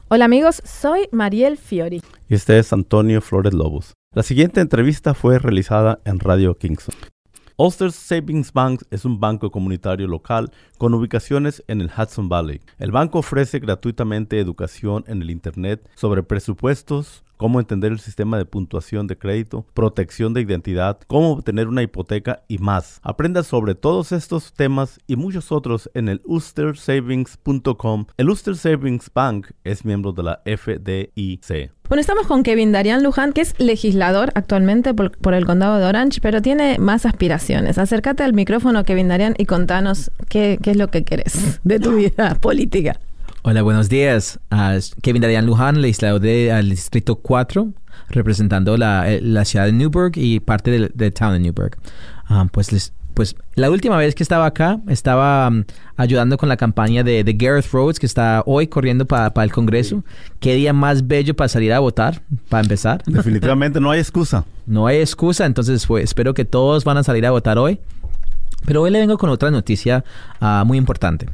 Hola amigos, soy Mariel Fiori. Y este es Antonio Flores Lobos. La siguiente entrevista fue realizada en Radio Kingston. Ulster Savings Bank es un banco comunitario local con ubicaciones en el Hudson Valley. El banco ofrece gratuitamente educación en el Internet sobre presupuestos, cómo entender el sistema de puntuación de crédito, protección de identidad, cómo obtener una hipoteca y más. Aprenda sobre todos estos temas y muchos otros en el ulstersavings.com. El Ulster Savings Bank es miembro de la FDIC. Bueno, estamos con Kevin Darian Luján, que es legislador actualmente por el condado de Orange, pero tiene más aspiraciones. Acércate al micrófono, Kevin Darian, y contanos qué es lo que querés de tu vida política. Hola, buenos días. Kevin Darian Luján, legislador del Distrito 4, representando la ciudad de Newburgh y parte del town de Newburgh. Pues la última vez que estaba acá, estaba ayudando con la campaña de Gareth Rhodes, que está hoy corriendo para el Congreso. Qué día más bello para salir a votar, para empezar. Definitivamente no hay excusa. No hay excusa, entonces espero que todos van a salir a votar hoy. Pero hoy le vengo con otra noticia muy importante.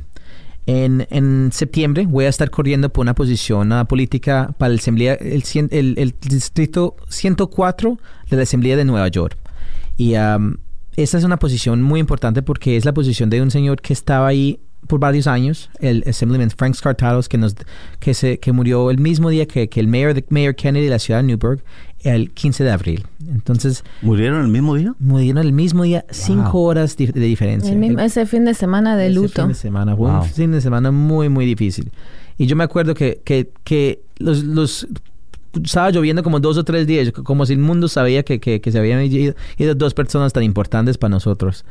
En septiembre voy a estar corriendo por una posición política para el Distrito 104 de la Asamblea de Nueva York. Y esta es una posición muy importante porque es la posición de un señor que estaba ahí por varios años, el Assemblyman Frank Skartalos, que murió el mismo día que el Mayor Kennedy de la ciudad de Newburgh, el 15 de abril. Entonces, ¿murieron el mismo día? Murieron el mismo día, 5 horas de diferencia. Ese fin de semana de luto. Fin de semana, un fin de semana muy, muy difícil. Y yo me acuerdo que los estaba lloviendo como 2 o 3 días, como si el mundo sabía que se habían ido 2 personas tan importantes para nosotros.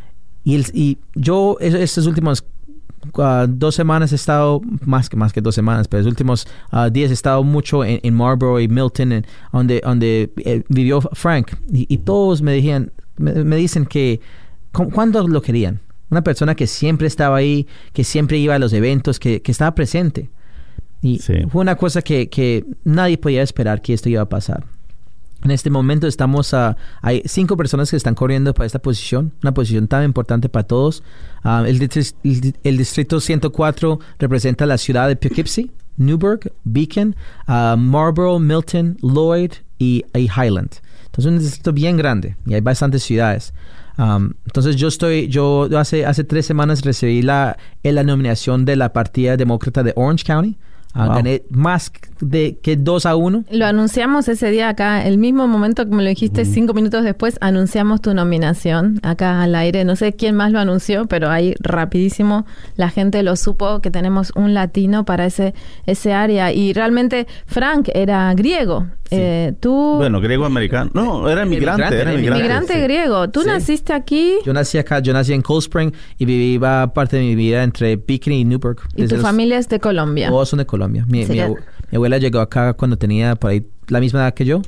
Y yo estas últimas 2 semanas he estado, más que 2 semanas, pero los últimos días he estado mucho en Marlborough y Milton, donde vivió Frank. Y todos me dicen que ¿cuándo lo querían? Una persona que siempre estaba ahí, que siempre iba a los eventos, que estaba presente. Y fue una cosa que nadie podía esperar que esto iba a pasar. En este momento hay 5 personas que están corriendo para esta posición, una posición tan importante para todos. El Distrito 104 representa la ciudad de Poughkeepsie, Newburgh, Beacon, Marlborough, Milton, Lloyd y Highland. Entonces es un distrito bien grande y hay bastantes ciudades. Entonces yo hace 3 semanas recibí la nominación de la Partida Demócrata de Orange County. Gané más que 2-1. Lo anunciamos ese día acá, el mismo momento que me lo dijiste, 5 minutos después, anunciamos tu nominación acá al aire. No sé quién más lo anunció, pero ahí rapidísimo la gente lo supo, que tenemos un latino para ese área. Y realmente Frank era griego. Sí. Tú... Bueno, griego-americano. No, era inmigrante. Inmigrante griego. ¿Tú naciste aquí? Yo nací acá, yo nací en Cold Spring y viví parte de mi vida entre Beacon y Newburgh. ¿Y tu familia es de Colombia? Todos son de Colombia. Mi abuela llegó acá cuando tenía por ahí la misma edad que yo.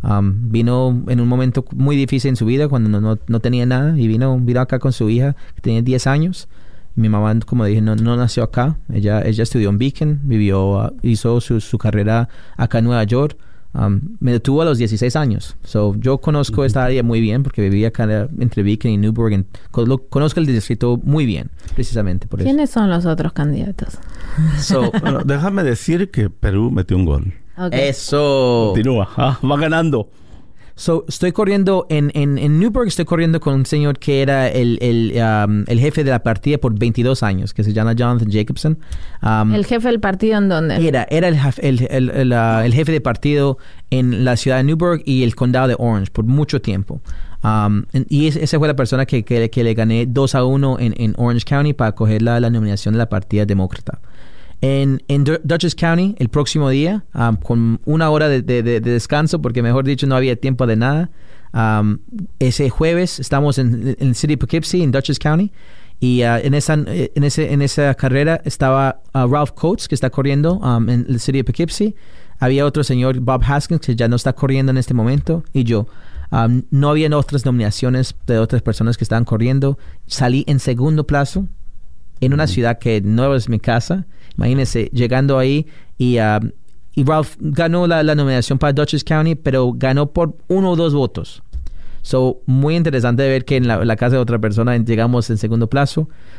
Vino en un momento muy difícil en su vida cuando no tenía nada y vino acá con su hija que tenía 10 años. Mi mamá, como dije, no nació acá. Ella estudió en Beacon, hizo su carrera acá en Nueva York. Me detuvo a los 16 años. Yo conozco esta área muy bien porque vivía acá entre Beacon y Newburgh. Conozco el distrito muy bien, precisamente por eso. ¿Quiénes son los otros candidatos? Bueno, déjame decir que Perú metió un gol. Okay. Eso. Continúa. Va ganando. Estoy corriendo en Newburgh, estoy corriendo con un señor que era el jefe de la partida por 22 años, que se llama Jonathan Jacobson. ¿El jefe del partido en dónde? Era el jefe de partido en la ciudad de Newburgh y el condado de Orange por mucho tiempo. Y esa fue la persona que le gané 2-1 en Orange County para coger la nominación de la partida demócrata. En Dutchess County, el próximo día, con 1 hora de descanso, porque mejor dicho no había tiempo de nada. Ese jueves estamos en el City of Poughkeepsie, en Dutchess County, y en esa carrera estaba Ralph Coates, que está corriendo en el City of Poughkeepsie. Había otro señor, Bob Haskins, que ya no está corriendo en este momento, y yo. No habían otras nominaciones de otras personas que estaban corriendo. Salí en segundo plazo en una ciudad que no es mi casa. Imagínense, llegando ahí y Ralph ganó la nominación para Dutchess County, pero ganó por 1 o 2 votos. Muy interesante ver que en la casa de otra persona llegamos en segundo plazo.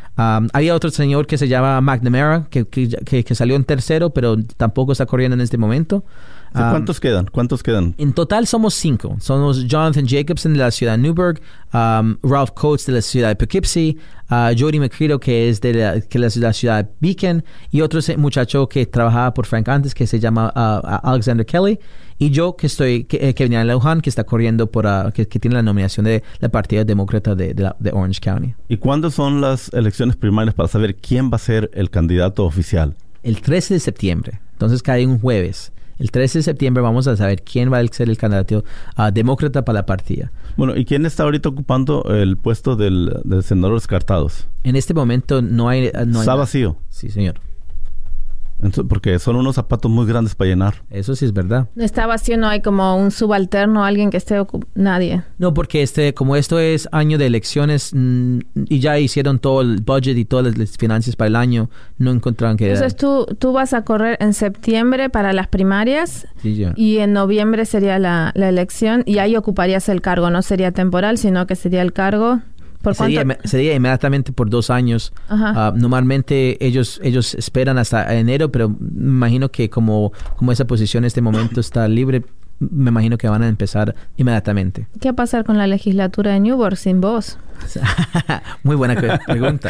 Había otro señor que se llama McNamara, que salió en tercero, pero tampoco está corriendo en este momento. ¿Cuántos quedan? En total somos 5. Somos Jonathan Jacobson de la ciudad de Newburgh, Ralph Coates de la ciudad de Poughkeepsie, Jody McCredo que es de la ciudad de Beacon, y otro muchacho que trabajaba por Frank antes que se llama Alexander Kelly, y yo que venía de Luján, que está corriendo que tiene la nominación de la Partida Demócrata de Orange County. ¿Y cuándo son las elecciones primarias para saber quién va a ser el candidato oficial? El 13 de septiembre. Entonces cae un jueves. El 13 de septiembre vamos a saber quién va a ser el candidato demócrata para la partida. Bueno, ¿y quién está ahorita ocupando el puesto del senador Descartados? En este momento no hay ¿Está vacío? Sí, señor. Entonces, porque son unos zapatos muy grandes para llenar. Eso sí es verdad. No está vacío, no hay como un subalterno, alguien que esté nadie. No, porque como esto es año de elecciones y ya hicieron todo el budget y todas las finanzas para el año, no encontraron que... Entonces tú vas a correr en septiembre para las primarias, sí, y en noviembre sería la elección, y ahí ocuparías el cargo. No sería temporal, sino que sería el cargo... Sería inmediatamente por 2 años. Normalmente ellos esperan hasta enero, pero me imagino que como esa posición en este momento está libre, me imagino que van a empezar inmediatamente. ¿Qué va a pasar con la legislatura de Newburgh sin vos? Muy buena pregunta.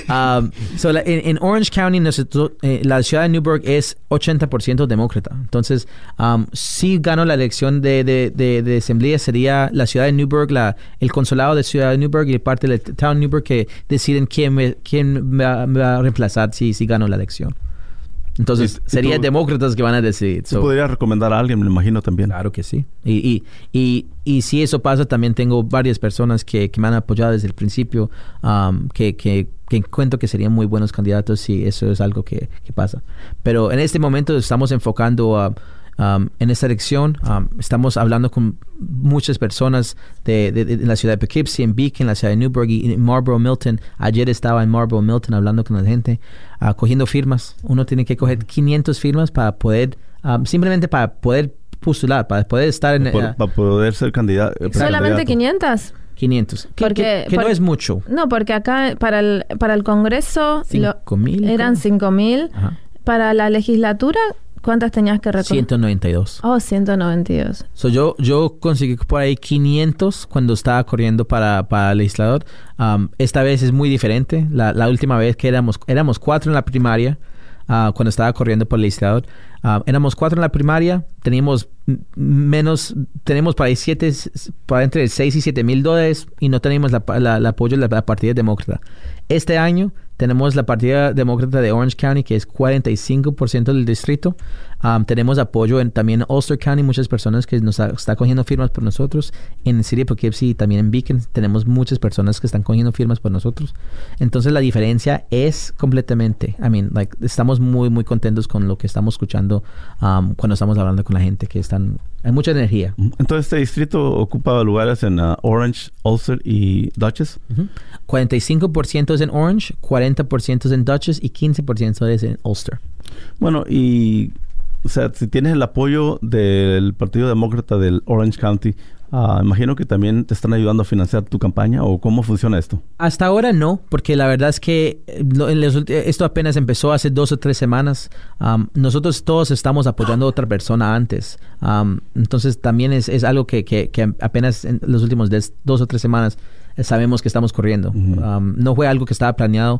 En Orange County, la ciudad de Newburgh es 80% demócrata. Entonces, si ganó la elección de asamblea, sería la ciudad de Newburgh, el consulado de ciudad de Newburgh y parte del town Newburgh que deciden quién me va a reemplazar si ganó la elección. Entonces, serían demócratas que van a decidir. ¿Tú podrías recomendar a alguien, me imagino, también? Claro que sí. Y si eso pasa, también tengo varias personas que me han apoyado desde el principio, que encuentro que serían muy buenos candidatos si eso es algo que pasa. Pero en este momento estamos enfocando en esta elección. Estamos hablando con muchas personas de la ciudad de Poughkeepsie, en Beacon, la ciudad de Newburgh y en Marlboro, Milton. Ayer estaba en Marlboro, Milton hablando con la gente, cogiendo firmas. Uno tiene que coger 500 firmas para poder, simplemente para poder postular, para poder estar en... para poder ser candidato. ¿Solamente 500? 500. Que no es mucho. No, porque acá para el Congreso 5,000 eran 5,000. Para la legislatura, ¿cuántas tenías que recoger? 192. 192. Yo conseguí por ahí 500 cuando estaba corriendo para legislador. Esta vez es muy diferente. La última vez que éramos 4 en la primaria, cuando estaba corriendo por legislador. Éramos 4 en la primaria. Tenemos para ahí para entre 6 y 7 mil dólares y no tenemos el apoyo de la Partida Demócrata. Este año tenemos la Partida Demócrata de Orange County, que es 45% del distrito. Tenemos apoyo también en Ulster County, muchas personas que nos están cogiendo firmas por nosotros. En City de Poughkeepsie y también en Beacon tenemos muchas personas que están cogiendo firmas por nosotros. Entonces la diferencia es completamente, estamos muy, muy contentos con lo que estamos escuchando cuando estamos hablando con la gente, que hay mucha energía. Entonces este distrito ocupa lugares en Orange, Ulster y Dutchess. 45% es en Orange, 40% es en Dutchess y 15% es en Ulster. Bueno, y si tienes el apoyo del Partido Demócrata del Orange County, imagino que también te están ayudando a financiar tu campaña, ¿o cómo funciona esto? Hasta ahora no, porque la verdad es que esto apenas empezó hace 2 o 3 semanas. Nosotros todos estamos apoyando a otra persona antes. Entonces también es algo que apenas en los últimos 2 o 3 semanas sabemos que estamos corriendo. No fue algo que estaba planeado.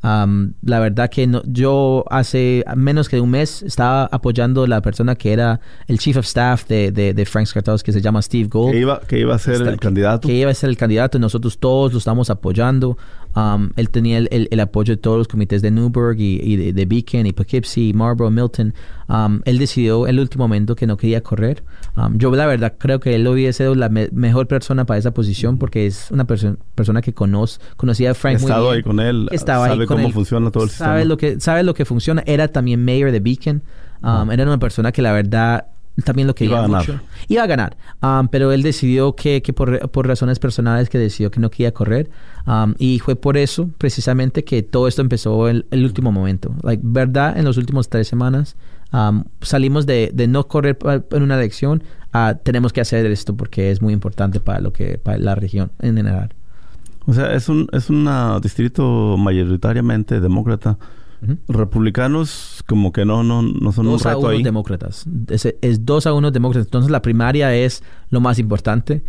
La verdad que yo hace menos que un mes estaba apoyando a la persona que era el Chief of Staff de Frank Descartados, que se llama Steve Gold. Que iba a ser el candidato. Que iba a ser el candidato. Nosotros todos lo estamos apoyando. Él tenía el apoyo de todos los comités de Newburgh y de Beacon y Poughkeepsie, Marlboro, Milton. Él decidió en el último momento que no quería correr. Yo la verdad creo que él hubiera sido la mejor persona para esa posición, porque es una persona que conocía a Frank muy bien. Ahí con él, sabe cómo funciona todo el sistema. Sabe lo que funciona. Era también mayor de Beacon. Era una persona que la verdad también lo quería mucho. Iba a ganar. Pero él decidió que por razones personales que decidió que no quería correr. Y fue por eso precisamente que todo esto empezó en el último momento. ¿Verdad? En los últimos 3 semanas salimos de no correr en una elección a tenemos que hacer esto porque es muy importante para la región en general. O sea, es un distrito mayoritariamente demócrata. Republicanos como que no son un reto ahí. 2-1 demócratas. Es 2-1 demócratas. Entonces la primaria es lo más importante.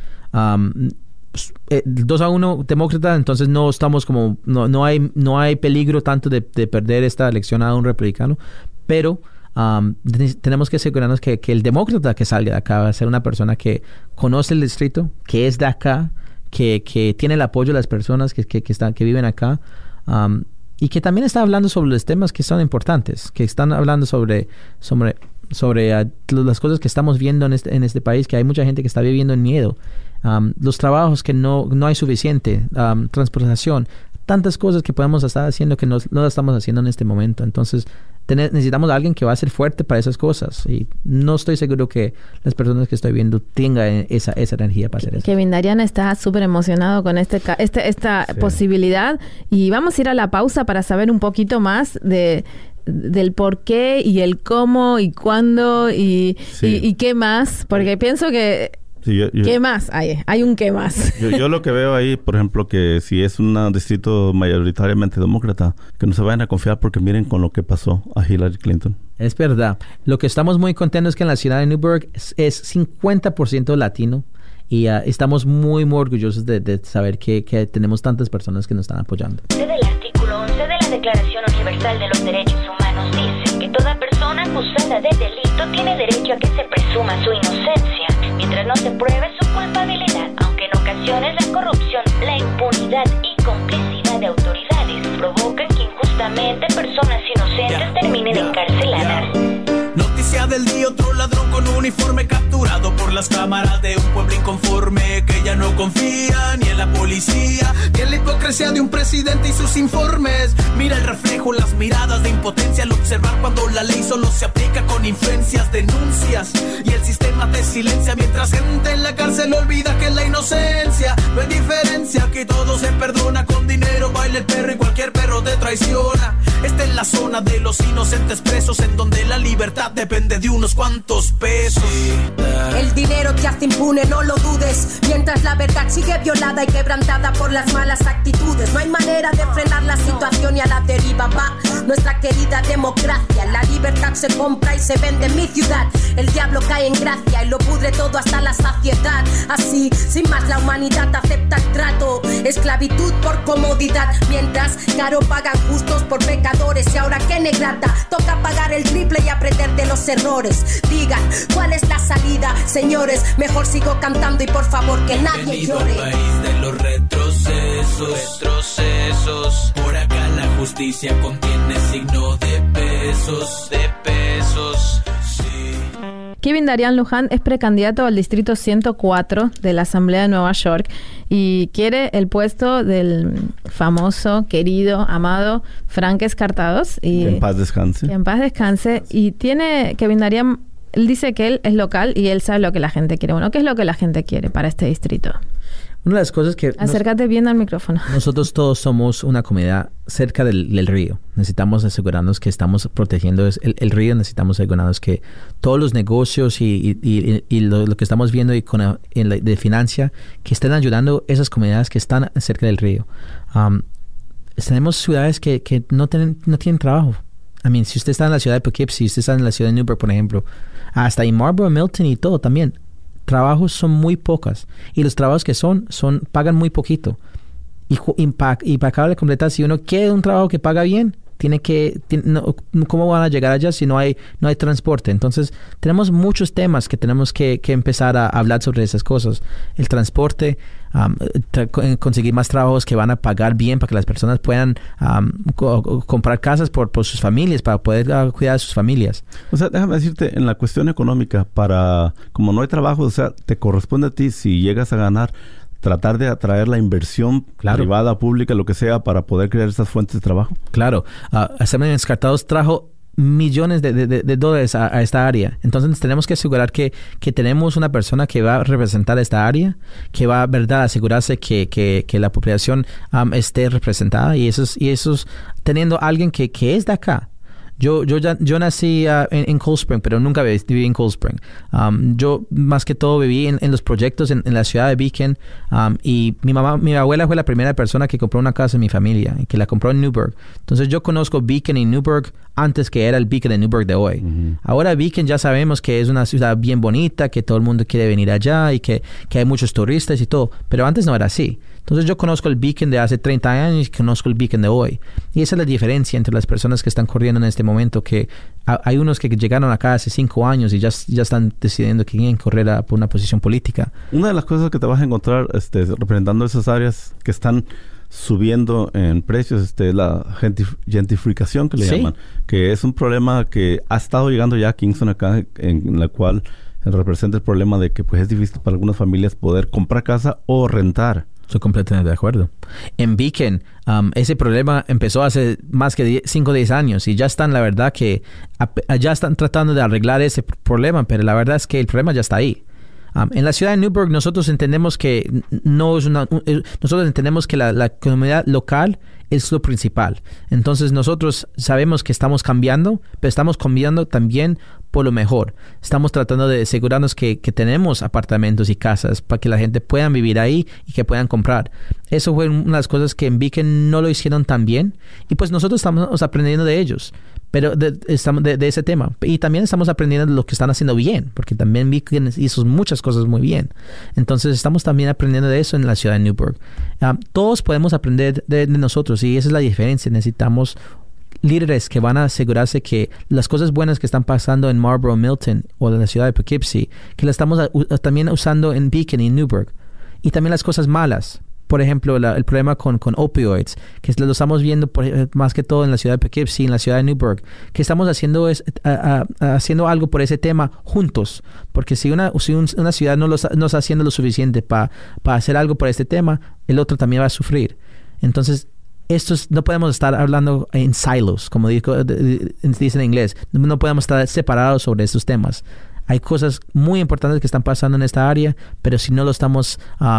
2-1 demócrata, entonces no estamos como no hay peligro tanto de perder esta elección a un republicano, pero tenemos que asegurarnos que el demócrata que salga de acá va a ser una persona que conoce el distrito, que es de acá, que tiene el apoyo de las personas que viven acá, y que también está hablando sobre los temas que son importantes, que están hablando sobre las cosas que estamos viendo en este país, que hay mucha gente que está viviendo en miedo, los trabajos que no hay suficiente, transportación, tantas cosas que podemos estar haciendo que no las estamos haciendo en este momento. Entonces necesitamos a alguien que va a ser fuerte para esas cosas, y no estoy seguro que las personas que estoy viendo tengan esa energía para hacer eso. Kevin Darian está súper emocionado con esta posibilidad, y vamos a ir a la pausa para saber un poquito más del por qué y el cómo y cuándo y qué más, porque pienso que ¿qué más hay? Hay un qué más. Yo lo que veo ahí, por ejemplo, que si es un distrito mayoritariamente demócrata, que no se vayan a confiar porque miren con lo que pasó a Hillary Clinton. Es verdad. Lo que estamos muy contentos es que en la ciudad de Newburgh es 50% latino, y estamos muy, muy orgullosos de saber que tenemos tantas personas que nos están apoyando. El artículo 11 de la Declaración Universal de los Derechos Humanos dice que toda persona acusada de delito tiene derecho a que se presuma su inocencia, mientras no se pruebe su culpabilidad, aunque en ocasiones la corrupción, la impunidad y complicidad de autoridades provocan que injustamente personas inocentes terminen encarceladas. Noticia del día, otro ladrón con uniforme capturado por las cámaras de un pueblo inconforme que ya no confía ni en la policía ni en la hipocresía de un presidente y sus informes. Mira el reflejo, las miradas de impotencia al observar cuando la ley solo se aplica con influencias, denuncias y el sistema te silencia, mientras gente en la cárcel olvida que es la inocencia. No hay diferencia, que todo se perdona con dinero, baila el perro y cualquier perro te traiciona. Esta es la zona de los inocentes presos, en donde la libertad depende de unos cuantos pesos. El dinero te hace impune, no lo dudes, mientras la verdad sigue violada y quebrantada por las malas actitudes. No hay manera de frenar la situación y a la deriva va nuestra querida democracia. La libertad se compra y se vende en mi ciudad. El diablo cae en gracia y lo pudre todo hasta la saciedad. Así, sin más, la humanidad acepta el trato, esclavitud por comodidad, mientras caro pagan justos por pecadores. Y ahora qué negrata, toca pagar el triple y aprender de los errores. Digan, ¿cuál es la salida, señores? Mejor sigo cantando y por favor que nadie llore. País de los retrocesos. Por acá la justicia contiene signo de pesos. Sí. Kevin Darian Luján es precandidato al distrito 104 de la Asamblea de Nueva York y quiere el puesto del famoso, querido, amado Frank Escartados. Y que en paz descanse. Que en paz descanse. Y tiene Kevin Darian, él dice que él es local y él sabe lo que la gente quiere. Bueno, ¿qué es lo que la gente quiere para este distrito? Una de las cosas que... Acércate bien al micrófono. Nosotros todos somos una comunidad cerca del río. Necesitamos asegurarnos que estamos protegiendo el río. Necesitamos asegurarnos que todos los negocios y lo que estamos viendo de financia, que estén ayudando esas comunidades que están cerca del río. Tenemos ciudades que no tienen trabajo. Si usted está en la ciudad de Poughkeepsie, si usted está en la ciudad de Newburgh, por ejemplo, hasta en Marlboro, Milton y todo también, trabajos son muy pocas, y los trabajos que pagan muy poquito, y para acabar de completar, si uno quiere un trabajo que paga bien, ¿cómo van a llegar allá si no hay transporte? Entonces tenemos muchos temas que tenemos que empezar a hablar sobre esas cosas. El transporte, conseguir más trabajos que van a pagar bien para que las personas puedan comprar casas por sus familias, para poder cuidar a sus familias. O sea, déjame decirte, en la cuestión económica, como no hay trabajo, o sea, te corresponde a ti, si llegas a ganar, tratar de atraer la inversión privada, pública, lo que sea, para poder crear esas fuentes de trabajo. Claro. Asamblea Escartados trajo millones de dólares a esta área. Entonces tenemos que asegurar que tenemos una persona que va a representar esta área, que va, ¿verdad?, asegurarse que la población esté representada, y eso es teniendo alguien que es de acá. Yo nací en Cold Spring, pero nunca viví en Cold Spring. Yo más que todo viví en los proyectos en la ciudad de Beacon, y mi abuela fue la primera persona que compró una casa en mi familia, y que la compró en Newburgh. Entonces yo conozco Beacon y Newburgh antes que era el Beacon de Newburgh de hoy. Uh-huh. Ahora Beacon ya sabemos que es una ciudad bien bonita, que todo el mundo quiere venir allá y que hay muchos turistas y todo, pero antes no era así. Entonces yo conozco el Beacon de hace 30 años y conozco el Beacon de hoy. Y esa es la diferencia entre las personas que están corriendo en este momento, que hay unos que llegaron acá hace 5 años y ya están decidiendo que quieren correr por una posición política. Una de las cosas que te vas a encontrar representando esas áreas que están subiendo en precios, la gentrificación que le llaman, que es un problema que ha estado llegando ya a Kingston acá, en la cual representa el problema de que pues es difícil para algunas familias poder comprar casa o rentar. Estoy completamente de acuerdo. En Beacon, ese problema empezó hace más que 5 o 10 años y ya están, la verdad, que ya están tratando de arreglar ese problema, pero la verdad es que el problema ya está ahí. En la ciudad de Newburgh nosotros entendemos que nosotros entendemos que la comunidad local es lo principal. Entonces nosotros sabemos que estamos cambiando, pero estamos cambiando también por lo mejor. Estamos tratando de asegurarnos que tenemos apartamentos y casas para que la gente pueda vivir ahí y que puedan comprar. Eso fue una de las cosas que en Beacon no lo hicieron tan bien, y pues nosotros estamos aprendiendo de ellos, pero de ese tema. Y también estamos aprendiendo de lo que están haciendo bien, porque también Beacon hizo muchas cosas muy bien. Entonces estamos también aprendiendo de eso en la ciudad de Newburgh. Todos podemos aprender de nosotros, y esa es la diferencia. Necesitamos líderes que van a asegurarse que las cosas buenas que están pasando en Marlboro, Milton o en la ciudad de Poughkeepsie, que las estamos también usando en Beacon y Newburgh. Y también las cosas malas. Por ejemplo, el problema con opioids, que lo estamos viendo más que todo en la ciudad de Poughkeepsie, en la ciudad de Newburgh, que estamos haciendo haciendo algo por ese tema juntos. Porque si una ciudad no está haciendo lo suficiente para hacer algo por este tema, el otro también va a sufrir. Entonces, no podemos estar hablando en silos, como dice en inglés. No podemos estar separados sobre estos temas. Hay cosas muy importantes que están pasando en esta área, pero si no lo estamos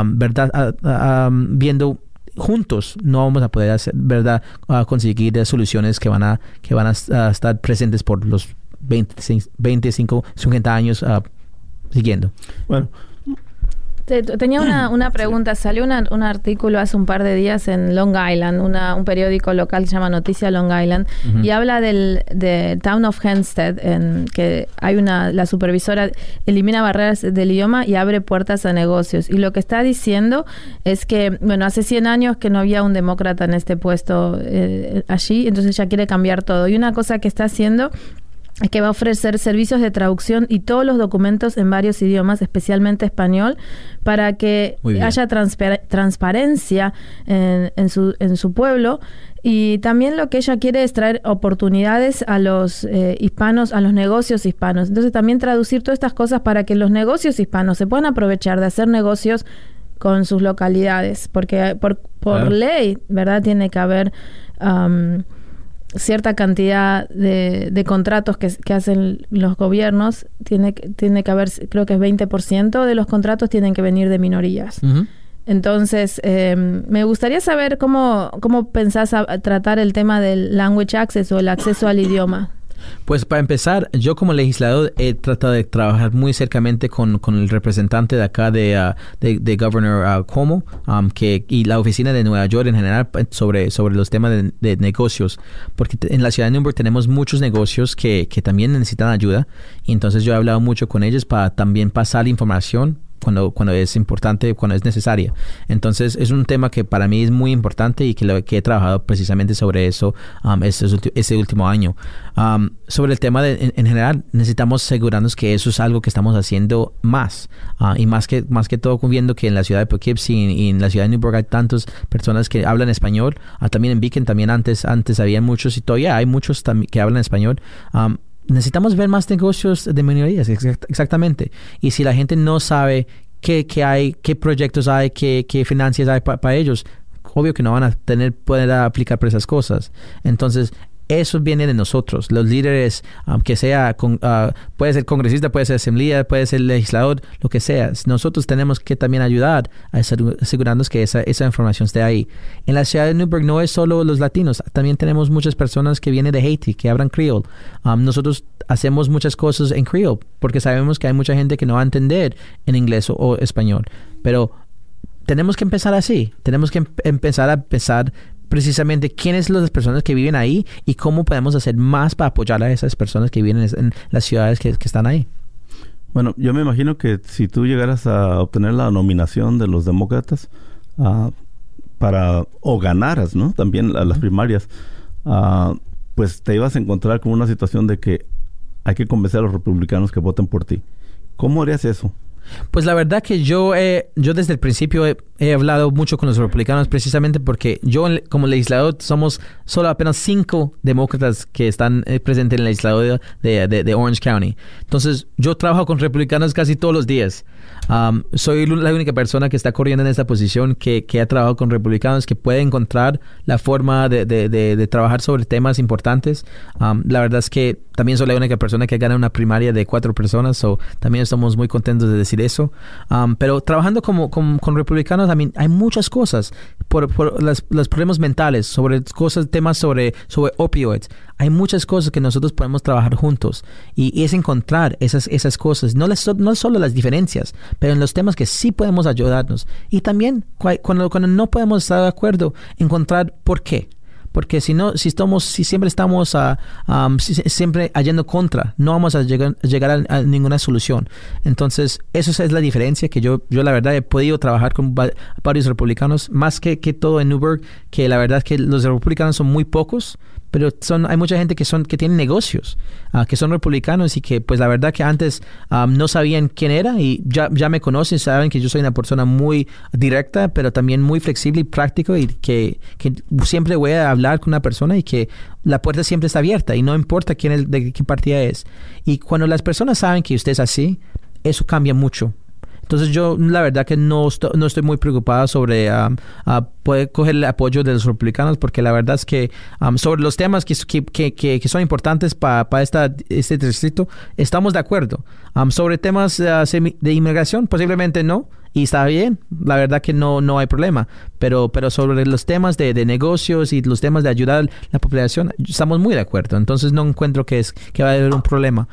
viendo juntos, no vamos a poder conseguir soluciones que van a estar presentes por los 25, 50 años siguiendo. Bueno. Tenía una pregunta. Salió un artículo hace un par de días en Long Island, un periódico local que se llama Noticia Long Island, uh-huh. Y habla de Town of Hempstead, que hay la supervisora elimina barreras del idioma y abre puertas a negocios. Y lo que está diciendo es que, bueno, hace 100 años que no había un demócrata en este puesto allí, entonces ella quiere cambiar todo. Y una cosa que está haciendo es que va a ofrecer servicios de traducción y todos los documentos en varios idiomas, especialmente español, para que haya transparencia en su pueblo. Y también lo que ella quiere es traer oportunidades a los hispanos, a los negocios hispanos. Entonces también traducir todas estas cosas para que los negocios hispanos se puedan aprovechar de hacer negocios con sus localidades. Porque por ley, ¿verdad? Tiene que haber cierta cantidad de contratos que hacen los gobiernos. Tiene que haber, creo que es 20% de los contratos tienen que venir de minorías. Uh-huh. Entonces, me gustaría saber cómo pensás a tratar el tema del language access o el acceso al idioma. Pues para empezar, yo como legislador he tratado de trabajar muy cercamente con el representante de acá de Governor Cuomo, y la oficina de Nueva York en general sobre los temas de negocios, porque en la ciudad de Newburgh tenemos muchos negocios que también necesitan ayuda, y entonces yo he hablado mucho con ellos para también pasar información cuando es importante, cuando es necesaria. Entonces es un tema que para mí es muy importante y que he trabajado precisamente sobre eso este último año. Sobre el tema en general, necesitamos asegurarnos que eso es algo que estamos haciendo más. Y más que todo viendo que en la ciudad de Poughkeepsie y en la ciudad de Newburgh hay tantas personas que hablan español. También en Beacon, también antes había muchos y todavía hay muchos que hablan español. Necesitamos ver más negocios de minorías, exactamente. Y si la gente no sabe qué hay, qué proyectos hay, qué financias hay para ellos, obvio que no van a poder aplicar por esas cosas. Entonces, eso viene de nosotros, los líderes, que sea, puede ser congresista, puede ser asamblea, puede ser legislador, lo que sea. Nosotros tenemos que también ayudar a asegurarnos que esa información esté ahí. En la ciudad de Newburgh no es solo los latinos, también tenemos muchas personas que vienen de Haití, que hablan creole. Nosotros hacemos muchas cosas en creole, porque sabemos que hay mucha gente que no va a entender en inglés o español. Pero tenemos que empezar así, tenemos que empezar a pensar precisamente quiénes son las personas que viven ahí y cómo podemos hacer más para apoyar a esas personas que viven en las ciudades que están ahí. Bueno, yo me imagino que si tú llegaras a obtener la nominación de los demócratas o ganaras, ¿no? También a las primarias, pues te ibas a encontrar con una situación de que hay que convencer a los republicanos que voten por ti. ¿Cómo harías eso? Pues la verdad que yo desde el principio he hablado mucho con los republicanos precisamente porque yo como legislador somos solo apenas 5 demócratas que están presentes en el legislador de Orange County. Entonces yo trabajo con republicanos casi todos los días. Soy la única persona que está corriendo en esta posición que ha trabajado con republicanos, que puede encontrar la forma de trabajar sobre temas importantes. La verdad es que también soy la única persona que gana una primaria de 4 personas, so también estamos muy contentos de decir eso. Pero trabajando con republicanos también hay muchas cosas por los problemas mentales, sobre temas sobre opioides. Hay muchas cosas que nosotros podemos trabajar juntos y es encontrar esas cosas, no solo las diferencias, pero en los temas que sí podemos ayudarnos. Y también cuando no podemos estar de acuerdo, encontrar por qué. Porque si siempre estamos siempre yendo contra, no vamos a llegar a ninguna solución. Entonces, eso es la diferencia que yo la verdad he podido trabajar con varios republicanos, más que todo en Newburgh, que la verdad es que los republicanos son muy pocos, pero hay mucha gente que tiene negocios, que son republicanos y que pues la verdad que antes no sabían quién era y ya me conocen, saben que yo soy una persona muy directa, pero también muy flexible y práctico y que siempre voy a hablar con una persona y que la puerta siempre está abierta y no importa de qué partida es. Y cuando las personas saben que usted es así, eso cambia mucho. Entonces yo la verdad que no estoy muy preocupado sobre poder coger el apoyo de los republicanos, porque la verdad es que sobre los temas que son importantes para este distrito estamos de acuerdo. Sobre temas de inmigración posiblemente no, y está bien, la verdad que no hay problema, pero sobre los temas de negocios y los temas de ayudar a la población estamos muy de acuerdo. Entonces no encuentro que va a haber un problema.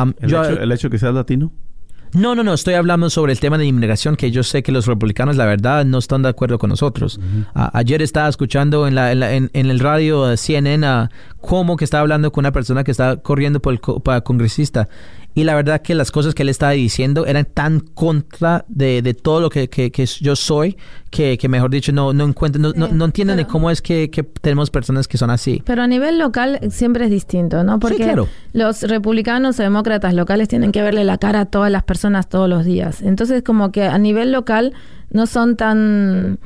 ¿El hecho que seas latino? No, estoy hablando sobre el tema de inmigración, que yo sé que los republicanos, la verdad, no están de acuerdo con nosotros. Uh-huh. Ayer estaba escuchando en el radio CNN cómo que estaba hablando con una persona que estaba corriendo para congresista. Y la verdad que las cosas que él estaba diciendo eran tan contra de todo lo que yo soy, que mejor dicho, no entienden de cómo es que tenemos personas que son así. Pero a nivel local siempre es distinto, ¿no? Porque sí, claro, los republicanos o demócratas locales tienen que verle la cara a todas las personas todos los días. Entonces, como que a nivel local no son tan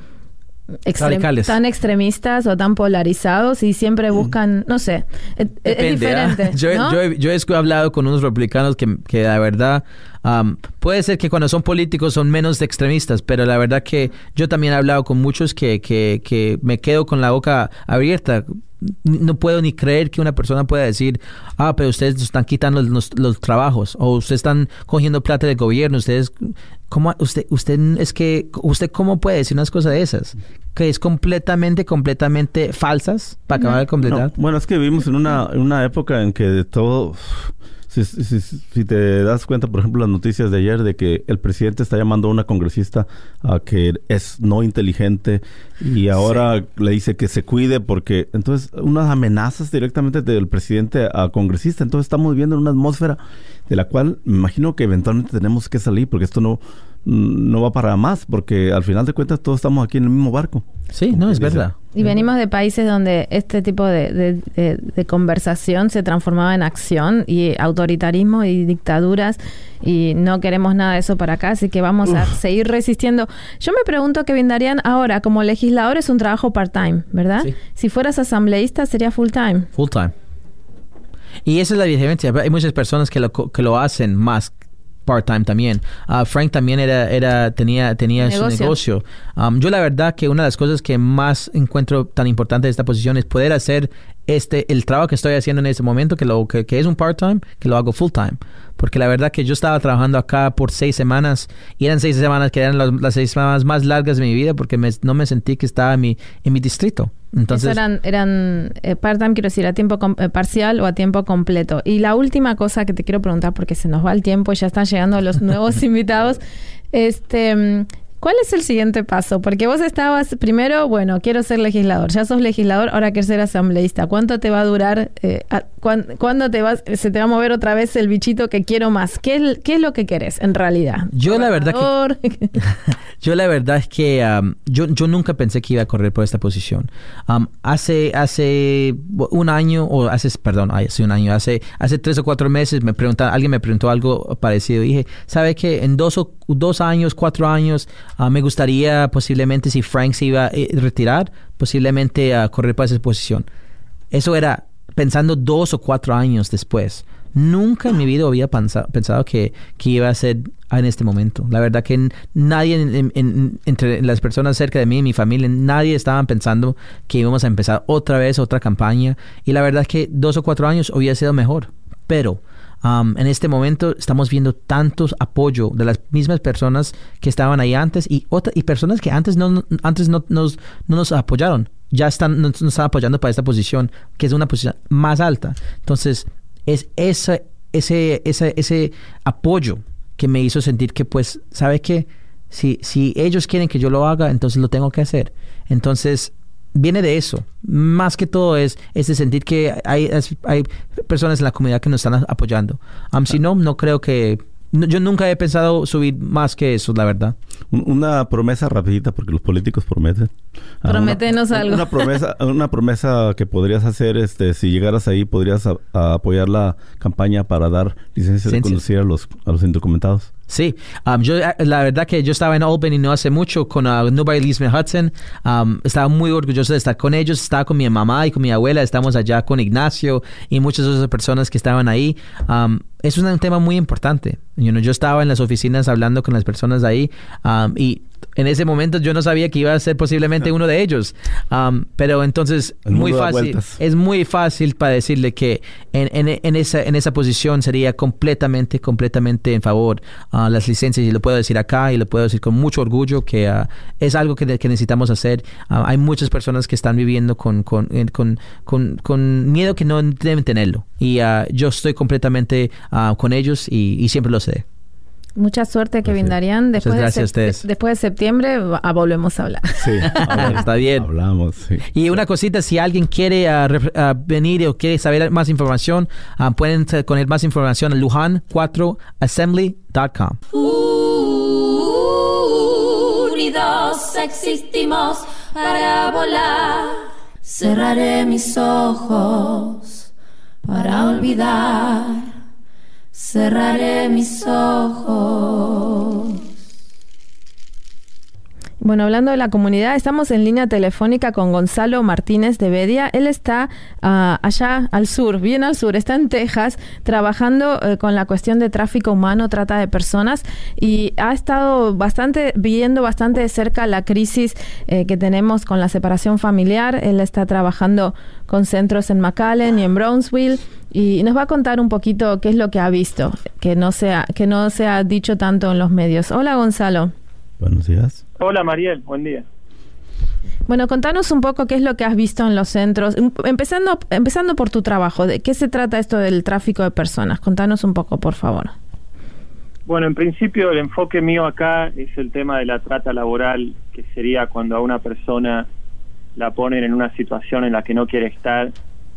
extremistas o tan polarizados y siempre buscan, no sé, es diferente. Yo he hablado con unos republicanos que la verdad puede ser que cuando son políticos son menos extremistas, pero la verdad que yo también he hablado con muchos que me quedo con la boca abierta. No puedo ni creer que una persona pueda decir, pero ustedes están quitando los trabajos, o ustedes están cogiendo plata del gobierno, usted cómo puede decir unas cosas de esas, que es completamente falsas para acabar de completar. No, bueno, es que vivimos en una época en que de todo. Si te das cuenta, por ejemplo, las noticias de ayer de que el presidente está llamando a una congresista que es no inteligente y ahora le dice que se cuide porque entonces unas amenazas directamente del presidente a congresista. Entonces estamos viviendo en una atmósfera de la cual me imagino que eventualmente tenemos que salir porque esto no va para más, porque al final de cuentas todos estamos aquí en el mismo barco. Sí, no, es verdad. Y venimos de países donde este tipo de conversación se transformaba en acción y autoritarismo y dictaduras, y no queremos nada de eso para acá, así que vamos a seguir resistiendo. Yo me pregunto, Kevin Darian, ahora como legislador es un trabajo part-time, ¿verdad? Sí. Si fueras asambleísta sería full-time. Full-time. Y esa es la diferencia. Hay muchas personas que lo hacen más part-time también. Frank también tenía su negocio. Yo la verdad que una de las cosas que más encuentro tan importante de esta posición es poder hacer el trabajo que estoy haciendo en este momento, que es un part-time, que lo hago full-time. Porque la verdad que yo estaba trabajando acá por 6 semanas, y eran 6 semanas que eran las 6 semanas más largas de mi vida, porque no me sentí que estaba en mi distrito. Entonces, eso eran part-time, quiero decir, a tiempo parcial o a tiempo completo. Y la última cosa que te quiero preguntar, porque se nos va el tiempo y ya están llegando los nuevos invitados, ¿cuál es el siguiente paso? Porque vos estabas primero, bueno, quiero ser legislador. Ya sos legislador, ahora quieres ser asambleísta. ¿Cuánto te va a durar? ¿Cuándo se te va a mover otra vez el bichito que quiero más? ¿Qué es lo que querés en realidad? Yo la verdad es que yo nunca pensé que iba a correr por esta posición. Hace un año, hace 3 o 4 meses alguien me preguntó algo parecido. Dije, ¿sabe qué? En 2 años, 4 años, me gustaría posiblemente, si Frank se iba a retirar, posiblemente correr para esa posición. Eso era pensando 2 o 4 años después. Nunca en mi vida había pensado que iba a ser en este momento. La verdad que nadie entre las personas cerca de mí y mi familia, nadie estaban pensando que íbamos a empezar otra vez otra campaña. Y la verdad es que 2 o 4 años hubiera sido mejor. Pero en este momento estamos viendo tantos apoyo de las mismas personas que estaban ahí antes y personas que antes no nos apoyaron. Ya nos están apoyando para esta posición, que es una posición más alta. Entonces, es ese apoyo que me hizo sentir que, pues, ¿sabe qué? Si ellos quieren que yo lo haga, entonces lo tengo que hacer. Entonces, viene de eso. Más que todo es de sentir que hay personas en la comunidad que nos están apoyando. Si no creo que... Yo nunca he pensado subir más que eso, la verdad. Una promesa rapidita, porque los políticos prometen. Prométenos algo. Una promesa que podrías hacer, si llegaras ahí, podrías apoyar la campaña para dar licencias de conducir a los indocumentados. Sí, la verdad que yo estaba en Albany no hace mucho con Nobody Leaves Me Hudson. Estaba muy orgulloso de estar con ellos. Estaba con mi mamá y con mi abuela. Estamos allá con Ignacio y muchas otras personas que estaban ahí. Es un tema muy importante. Yo estaba en las oficinas hablando con las personas de ahí y en ese momento yo no sabía que iba a ser posiblemente uno de ellos. Pero entonces es muy fácil para decirle que en esa posición sería completamente en favor las licencias, y lo puedo decir acá y lo puedo decir con mucho orgullo que es algo que necesitamos hacer. Hay muchas personas que están viviendo con miedo que no deben tenerlo, y yo estoy completamente con ellos y siempre lo sé. Mucha suerte, Kevin Darian. Muchas gracias a ustedes. Después de septiembre volvemos a hablar. Sí, está bien. Hablamos, sí. Y una cosita, si alguien quiere venir o quiere saber más información, pueden poner más información en lujan4assembly.com. Unidos existimos para volar. Cerraré mis ojos para olvidar. Cerraré mis ojos. Bueno, hablando de la comunidad, estamos en línea telefónica con Gonzalo Martínez de Bedia. Él está allá al sur, bien al sur, está en Texas, trabajando con la cuestión de tráfico humano, trata de personas, y ha estado viviendo bastante de cerca la crisis que tenemos con la separación familiar. Él está trabajando con centros en McAllen y en Brownsville, y nos va a contar un poquito qué es lo que ha visto, que no se ha dicho tanto en los medios. Hola, Gonzalo. Buenos días. Hola, Mariel, buen día. Bueno, contanos un poco qué es lo que has visto en los centros, empezando por tu trabajo. ¿De qué se trata esto del tráfico de personas? Contanos un poco, por favor. Bueno, en principio el enfoque mío acá es el tema de la trata laboral, que sería cuando a una persona la ponen en una situación en la que no quiere estar,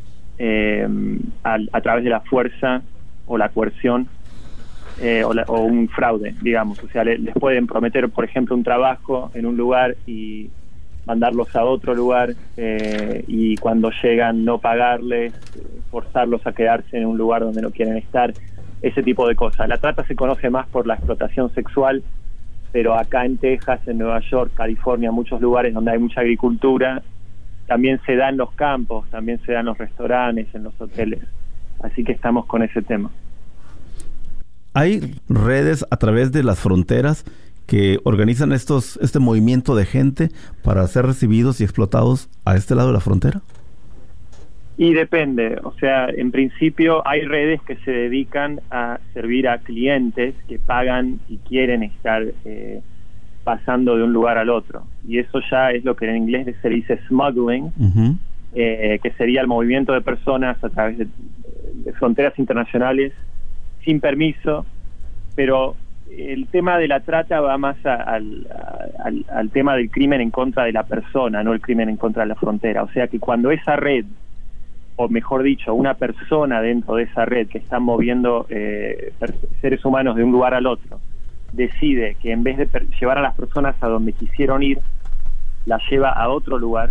a través de la fuerza o la coerción, o un fraude, digamos. O sea, les pueden prometer, por ejemplo, un trabajo en un lugar y mandarlos a otro lugar, y cuando llegan no pagarles, forzarlos a quedarse en un lugar donde no quieren estar, ese tipo de cosas. La trata se conoce más por la explotación sexual, pero acá en Texas, en Nueva York, California, muchos lugares donde hay mucha agricultura, también se da en los campos, también se da en los restaurantes, en los hoteles. Así que estamos con ese tema. ¿Hay redes a través de las fronteras que organizan este movimiento de gente para ser recibidos y explotados a este lado de la frontera? Y depende, o sea, en principio hay redes que se dedican a servir a clientes que pagan y quieren estar pasando de un lugar al otro. Y eso ya es lo que en inglés se dice smuggling, que sería el movimiento de personas a través de fronteras internacionales sin permiso, pero el tema de la trata va más al tema del crimen en contra de la persona, no el crimen en contra de la frontera. O sea que cuando esa red, o mejor dicho, una persona dentro de esa red que está moviendo seres humanos de un lugar al otro, decide que en vez de llevar a las personas a donde quisieron ir, las lleva a otro lugar,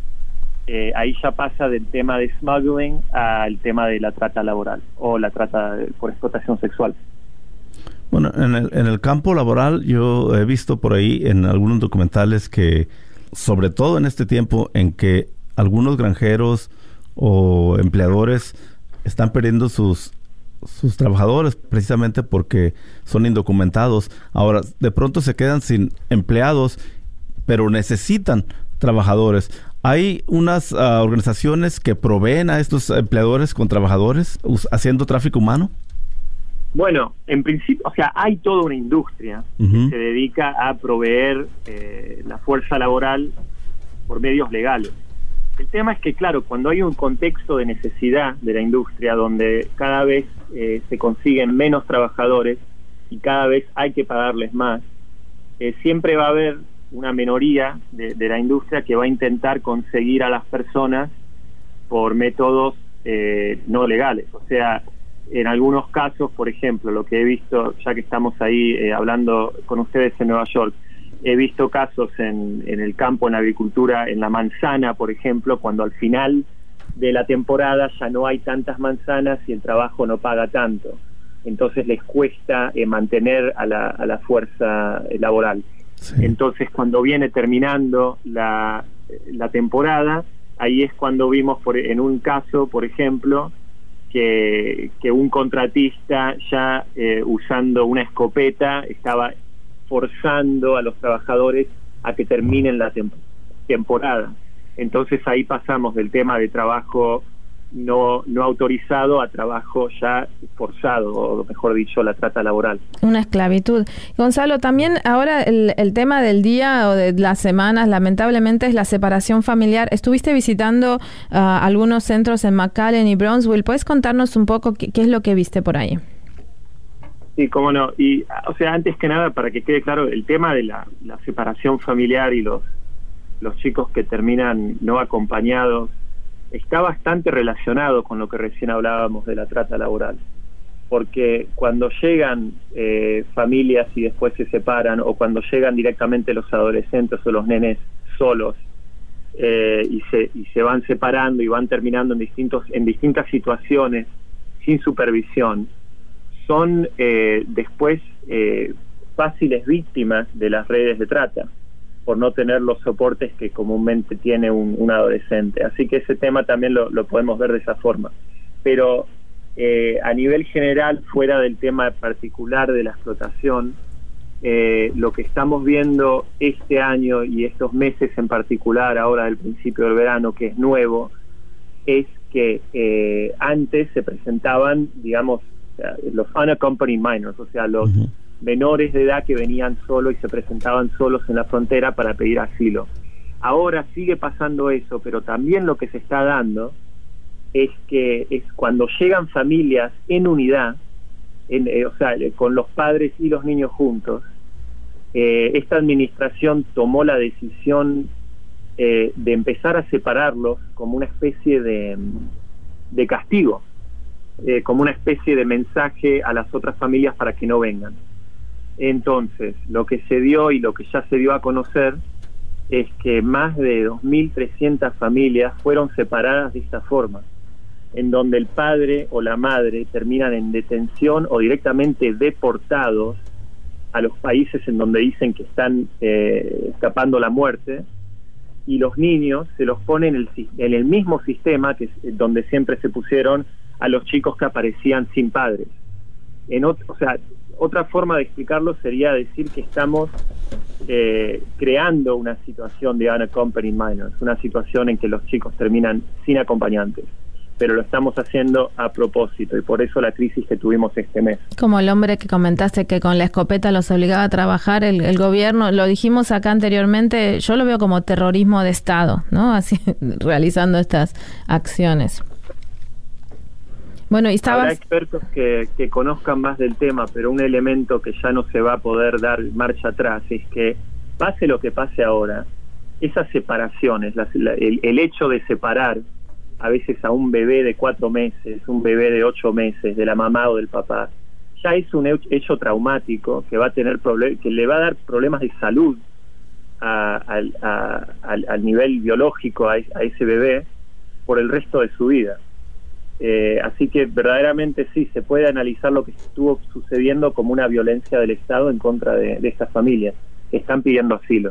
ahí ya pasa del tema de smuggling al tema de la trata laboral o la trata por explotación sexual. Bueno, en el campo laboral yo he visto por ahí en algunos documentales que, sobre todo en este tiempo en que algunos granjeros o empleadores están perdiendo sus trabajadores precisamente porque son indocumentados. Ahora, de pronto se quedan sin empleados, pero necesitan trabajadores. ¿Hay unas organizaciones que proveen a estos empleadores con trabajadores haciendo tráfico humano? Bueno, en principio, o sea, hay toda una industria que se dedica a proveer la fuerza laboral por medios legales. El tema es que, claro, cuando hay un contexto de necesidad de la industria donde cada vez se consiguen menos trabajadores y cada vez hay que pagarles más, siempre va a haber una minoría de la industria que va a intentar conseguir a las personas por métodos no legales. O sea, en algunos casos, por ejemplo, lo que he visto, ya que estamos ahí hablando con ustedes en Nueva York, he visto casos en el campo, en la agricultura, en la manzana, por ejemplo, cuando al final de la temporada ya no hay tantas manzanas y el trabajo no paga tanto. Entonces les cuesta mantener a la fuerza laboral. Sí. Entonces, cuando viene terminando la temporada, ahí es cuando vimos en un caso, por ejemplo, que un contratista ya usando una escopeta estaba forzando a los trabajadores a que terminen la temporada. Entonces ahí pasamos del tema de trabajo no autorizado a trabajo ya forzado, o mejor dicho, la trata laboral. Una esclavitud. Gonzalo, también ahora el tema del día o de las semanas, lamentablemente, es la separación familiar. Estuviste visitando algunos centros en McAllen y Brownsville. ¿Puedes contarnos un poco qué es lo que viste por ahí? Sí, cómo no. Y, o sea, antes que nada, para que quede claro, el tema de la separación familiar y los chicos que terminan no acompañados está bastante relacionado con lo que recién hablábamos de la trata laboral. Porque cuando llegan familias y después se separan, o cuando llegan directamente los adolescentes o los nenes solos y se van separando y van terminando en distintas situaciones sin supervisión, son después fáciles víctimas de las redes de trata, por no tener los soportes que comúnmente tiene un adolescente. Así que ese tema también lo podemos ver de esa forma. Pero a nivel general, fuera del tema particular de la explotación, lo que estamos viendo este año y estos meses en particular, ahora del principio del verano, que es nuevo, es que antes se presentaban, digamos, los unaccompanied minors, o sea, los menores de edad que venían solos y se presentaban solos en la frontera para pedir asilo. Ahora sigue pasando eso, pero también lo que se está dando es que es cuando llegan familias en unidad, o sea, con los padres y los niños juntos, esta administración tomó la decisión de empezar a separarlos como una especie de castigo, como una especie de mensaje a las otras familias para que no vengan. Entonces, lo que se dio y lo que ya se dio a conocer es que más de 2.300 familias fueron separadas de esta forma, en donde el padre o la madre terminan en detención o directamente deportados a los países en donde dicen que están escapando la muerte, y los niños se los ponen en el mismo sistema que donde siempre se pusieron a los chicos que aparecían sin padres. O sea, otra forma de explicarlo sería decir que estamos creando una situación de unaccompanied minors, una situación en que los chicos terminan sin acompañantes. pero lo estamos haciendo a propósito y por eso la crisis que tuvimos este mes. Como el hombre que comentaste que con la escopeta los obligaba a trabajar, el gobierno, lo dijimos acá anteriormente, yo lo veo como terrorismo de Estado, ¿no? Así, realizando estas acciones. Bueno, y Habrá expertos que conozcan más del tema, pero un elemento que ya no se va a poder dar marcha atrás es que, pase lo que pase ahora, esas separaciones, el hecho de separar a veces a un bebé de 4 meses, un bebé de 8 meses, de la mamá o del papá, ya es un hecho traumático que va a tener que le va a dar problemas de salud al nivel biológico a ese bebé por el resto de su vida. Así que verdaderamente sí, se puede analizar lo que estuvo sucediendo como una violencia del Estado en contra de estas familias que están pidiendo asilo.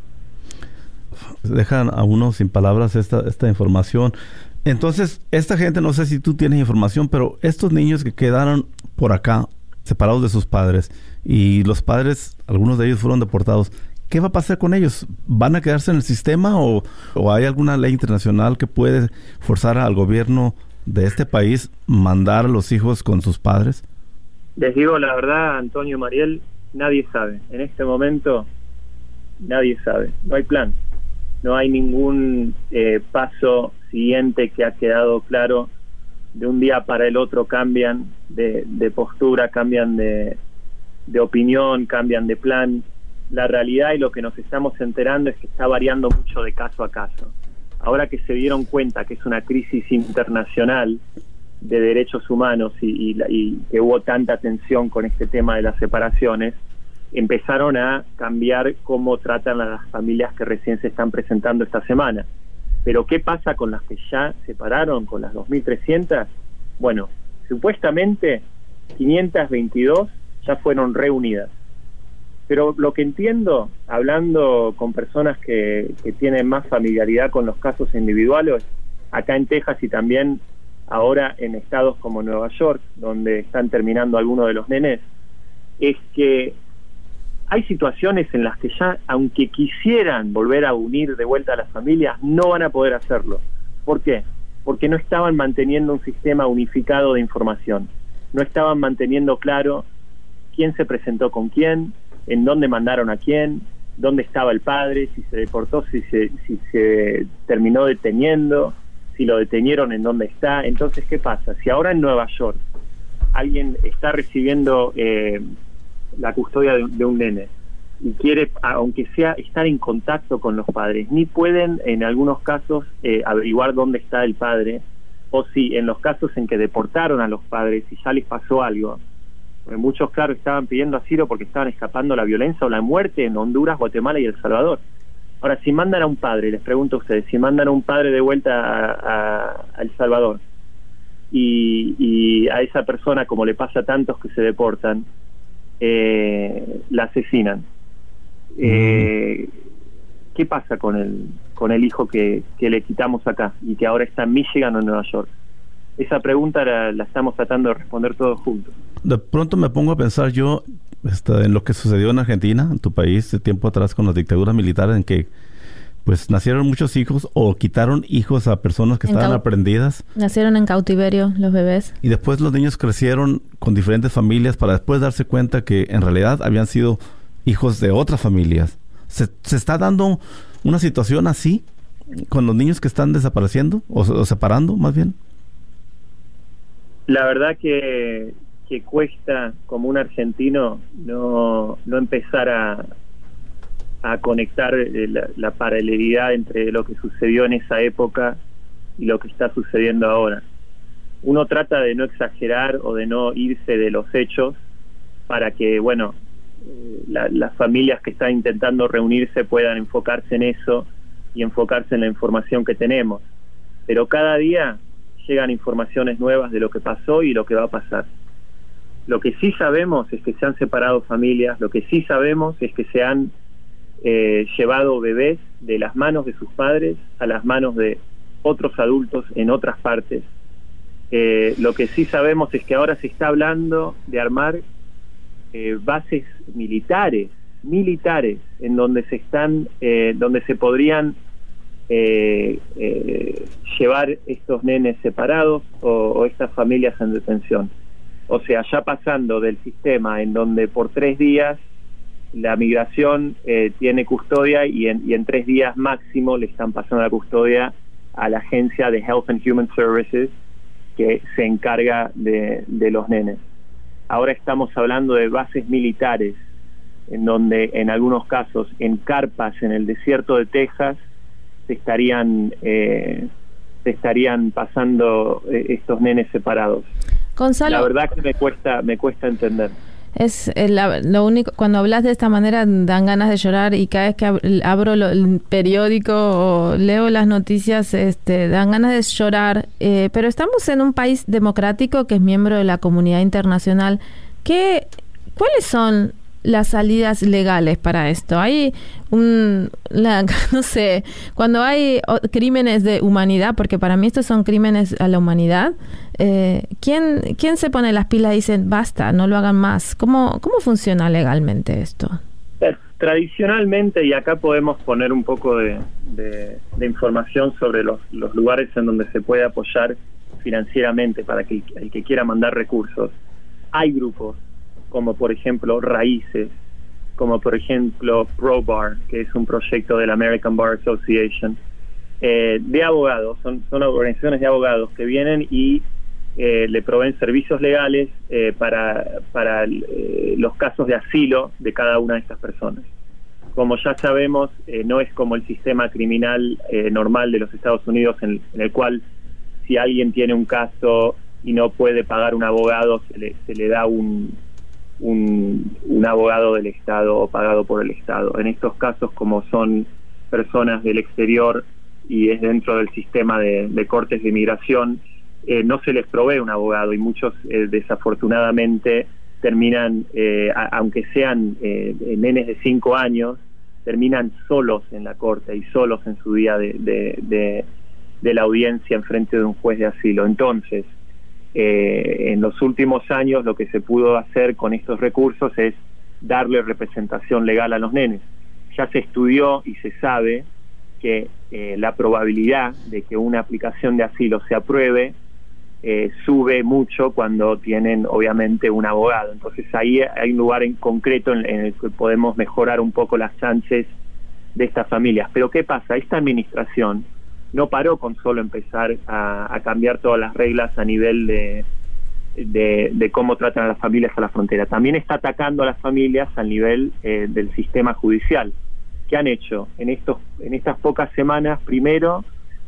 Dejan a uno sin palabras esta información. Entonces, esta gente, no sé si tú tienes información, pero estos niños que quedaron por acá, separados de sus padres, y los padres, algunos de ellos fueron deportados, ¿qué va a pasar con ellos? ¿Van a quedarse en el sistema o hay alguna ley internacional que puede forzar al gobierno de este país mandar a los hijos con sus padres? Les digo la verdad, Antonio, Mariel, nadie sabe. En este momento, nadie sabe. No hay plan. No hay ningún paso siguiente que ha quedado claro. De un día para el otro cambian de postura, cambian de opinión, cambian de plan. La realidad y lo que nos estamos enterando es que está variando mucho de caso a caso. Ahora que se dieron cuenta que es una crisis internacional de derechos humanos y que hubo tanta tensión con este tema de las separaciones, empezaron a cambiar cómo tratan a las familias que recién se están presentando esta semana. Pero ¿qué pasa con las que ya separaron, con las 2.300? Bueno, supuestamente 522 ya fueron reunidas. Pero lo que entiendo, hablando con personas que tienen más familiaridad con los casos individuales, acá en Texas y también ahora en estados como Nueva York, donde están terminando algunos de los nenes, es que hay situaciones en las que ya, aunque quisieran volver a unir de vuelta a las familias, no van a poder hacerlo. ¿Por qué? Porque no estaban manteniendo un sistema unificado de información. No estaban manteniendo claro quién se presentó con quién, en dónde mandaron a quién, dónde estaba el padre, si se deportó, si se terminó deteniendo, si lo detenieron, en dónde está. Entonces, ¿qué pasa? Si ahora en Nueva York alguien está recibiendo la custodia de un nene y quiere, aunque sea, estar en contacto con los padres, ni pueden en algunos casos averiguar dónde está el padre, o si en los casos en que deportaron a los padres y ya les pasó algo, muchos, claro, estaban pidiendo asilo porque estaban escapando la violencia o la muerte en Honduras, Guatemala y El Salvador. Ahora, si mandan a un padre, les pregunto a ustedes, si mandan a un padre de vuelta a El Salvador y a esa persona, como le pasa a tantos que se deportan, la asesinan, ¿qué pasa con el hijo que le quitamos acá y que ahora está en Michigan o en Nueva York? Esa pregunta la estamos tratando de responder todos juntos. De pronto me pongo a pensar yo en lo que sucedió en Argentina, en tu país, de tiempo atrás con las dictaduras militares, en que pues nacieron muchos hijos o quitaron hijos a personas que estaban aprendidas. Nacieron en cautiverio los bebés. Y después los niños crecieron con diferentes familias para después darse cuenta que en realidad habían sido hijos de otras familias. ¿Se está dando una situación así con los niños que están desapareciendo o separando más bien? La verdad que cuesta, como un argentino, no empezar a conectar la paralelidad entre lo que sucedió en esa época y lo que está sucediendo ahora. Uno trata de no exagerar o de no irse de los hechos para que, bueno, las familias que están intentando reunirse puedan enfocarse en eso y enfocarse en la información que tenemos. Pero cada día llegan informaciones nuevas de lo que pasó y lo que va a pasar. Lo que sí sabemos es que se han separado familias, lo que sí sabemos es que se han llevado bebés de las manos de sus padres a las manos de otros adultos en otras partes. Lo que sí sabemos es que ahora se está hablando de armar bases militares en donde se podrían llevar estos nenes separados o estas familias en detención. O sea, ya pasando del sistema en donde por 3 días la migración tiene custodia y en 3 días máximo le están pasando la custodia a la agencia de Health and Human Services que se encarga de los nenes. Ahora estamos hablando de bases militares, en donde en algunos casos en carpas en el desierto de Texas se estarían pasando estos nenes separados. Gonzalo, la verdad que me cuesta entender. Es lo único, cuando hablas de esta manera dan ganas de llorar, y cada vez que abro el periódico o leo las noticias dan ganas de llorar, pero estamos en un país democrático que es miembro de la comunidad internacional. ¿Cuáles son las salidas legales para esto? Hay no sé, cuando hay crímenes de humanidad, porque para mí estos son crímenes a la humanidad, ¿quién se pone las pilas y dice basta, no lo hagan más? ¿Cómo funciona legalmente esto? Tradicionalmente, y acá podemos poner un poco de información sobre los lugares en donde se puede apoyar financieramente para que el que quiera mandar recursos, hay grupos como por ejemplo Raíces, como por ejemplo ProBar, que es un proyecto de la American Bar Association, de abogados, son organizaciones de abogados que vienen y le proveen servicios legales para los casos de asilo de cada una de estas personas. Como ya sabemos, no es como el sistema criminal normal de los Estados Unidos, en el cual si alguien tiene un caso y no puede pagar un abogado, se le da un abogado del Estado o pagado por el Estado. En estos casos, como son personas del exterior y es dentro del sistema de cortes de inmigración, no se les provee un abogado, y muchos desafortunadamente terminan, aunque sean nenes de 5 años, terminan solos en la corte y solos en su día de la audiencia en frente de un juez de asilo. Entonces, en los últimos años lo que se pudo hacer con estos recursos es darle representación legal a los nenes. Ya se estudió y se sabe que la probabilidad de que una aplicación de asilo se apruebe sube mucho cuando tienen obviamente un abogado. Entonces ahí hay un lugar en concreto en el que podemos mejorar un poco las chances de estas familias. Pero ¿qué pasa? Esta administración no paró con solo empezar a cambiar todas las reglas a nivel de cómo tratan a las familias a la frontera. También está atacando a las familias al nivel del sistema judicial. ¿Qué han hecho? En estas pocas semanas, primero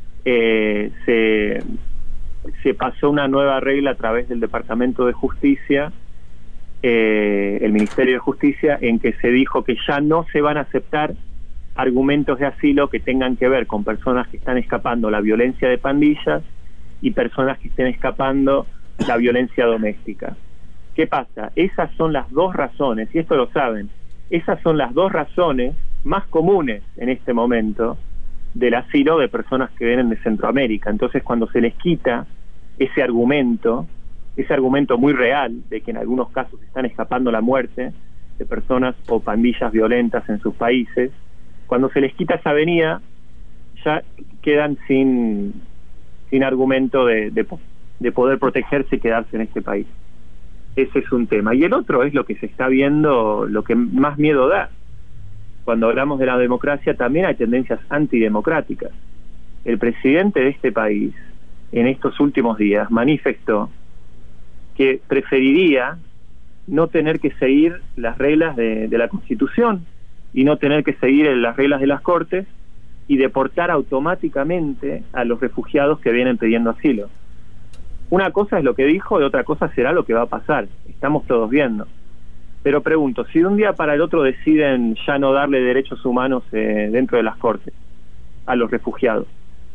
se pasó una nueva regla a través del Departamento de Justicia, el Ministerio de Justicia, en que se dijo que ya no se van a aceptar argumentos de asilo que tengan que ver con personas que están escapando la violencia de pandillas y personas que estén escapando la violencia doméstica. ¿Qué pasa? Esas son las 2 razones, y esto lo saben, esas son las 2 razones más comunes en este momento del asilo de personas que vienen de Centroamérica. Entonces, cuando se les quita ese argumento muy real de que en algunos casos están escapando la muerte de personas o pandillas violentas en sus países, cuando se les quita esa avenida, ya quedan sin argumento de poder protegerse y quedarse en este país. Ese es un tema. Y el otro es lo que se está viendo, lo que más miedo da. Cuando hablamos de la democracia, también hay tendencias antidemocráticas. El presidente de este país, en estos últimos días, manifestó que preferiría no tener que seguir las reglas de la Constitución y no tener que seguir las reglas de las Cortes y deportar automáticamente a los refugiados que vienen pidiendo asilo. Una cosa es lo que dijo y otra cosa será lo que va a pasar. Estamos todos viendo. Pero pregunto, si de un día para el otro deciden ya no darle derechos humanos dentro de las Cortes a los refugiados,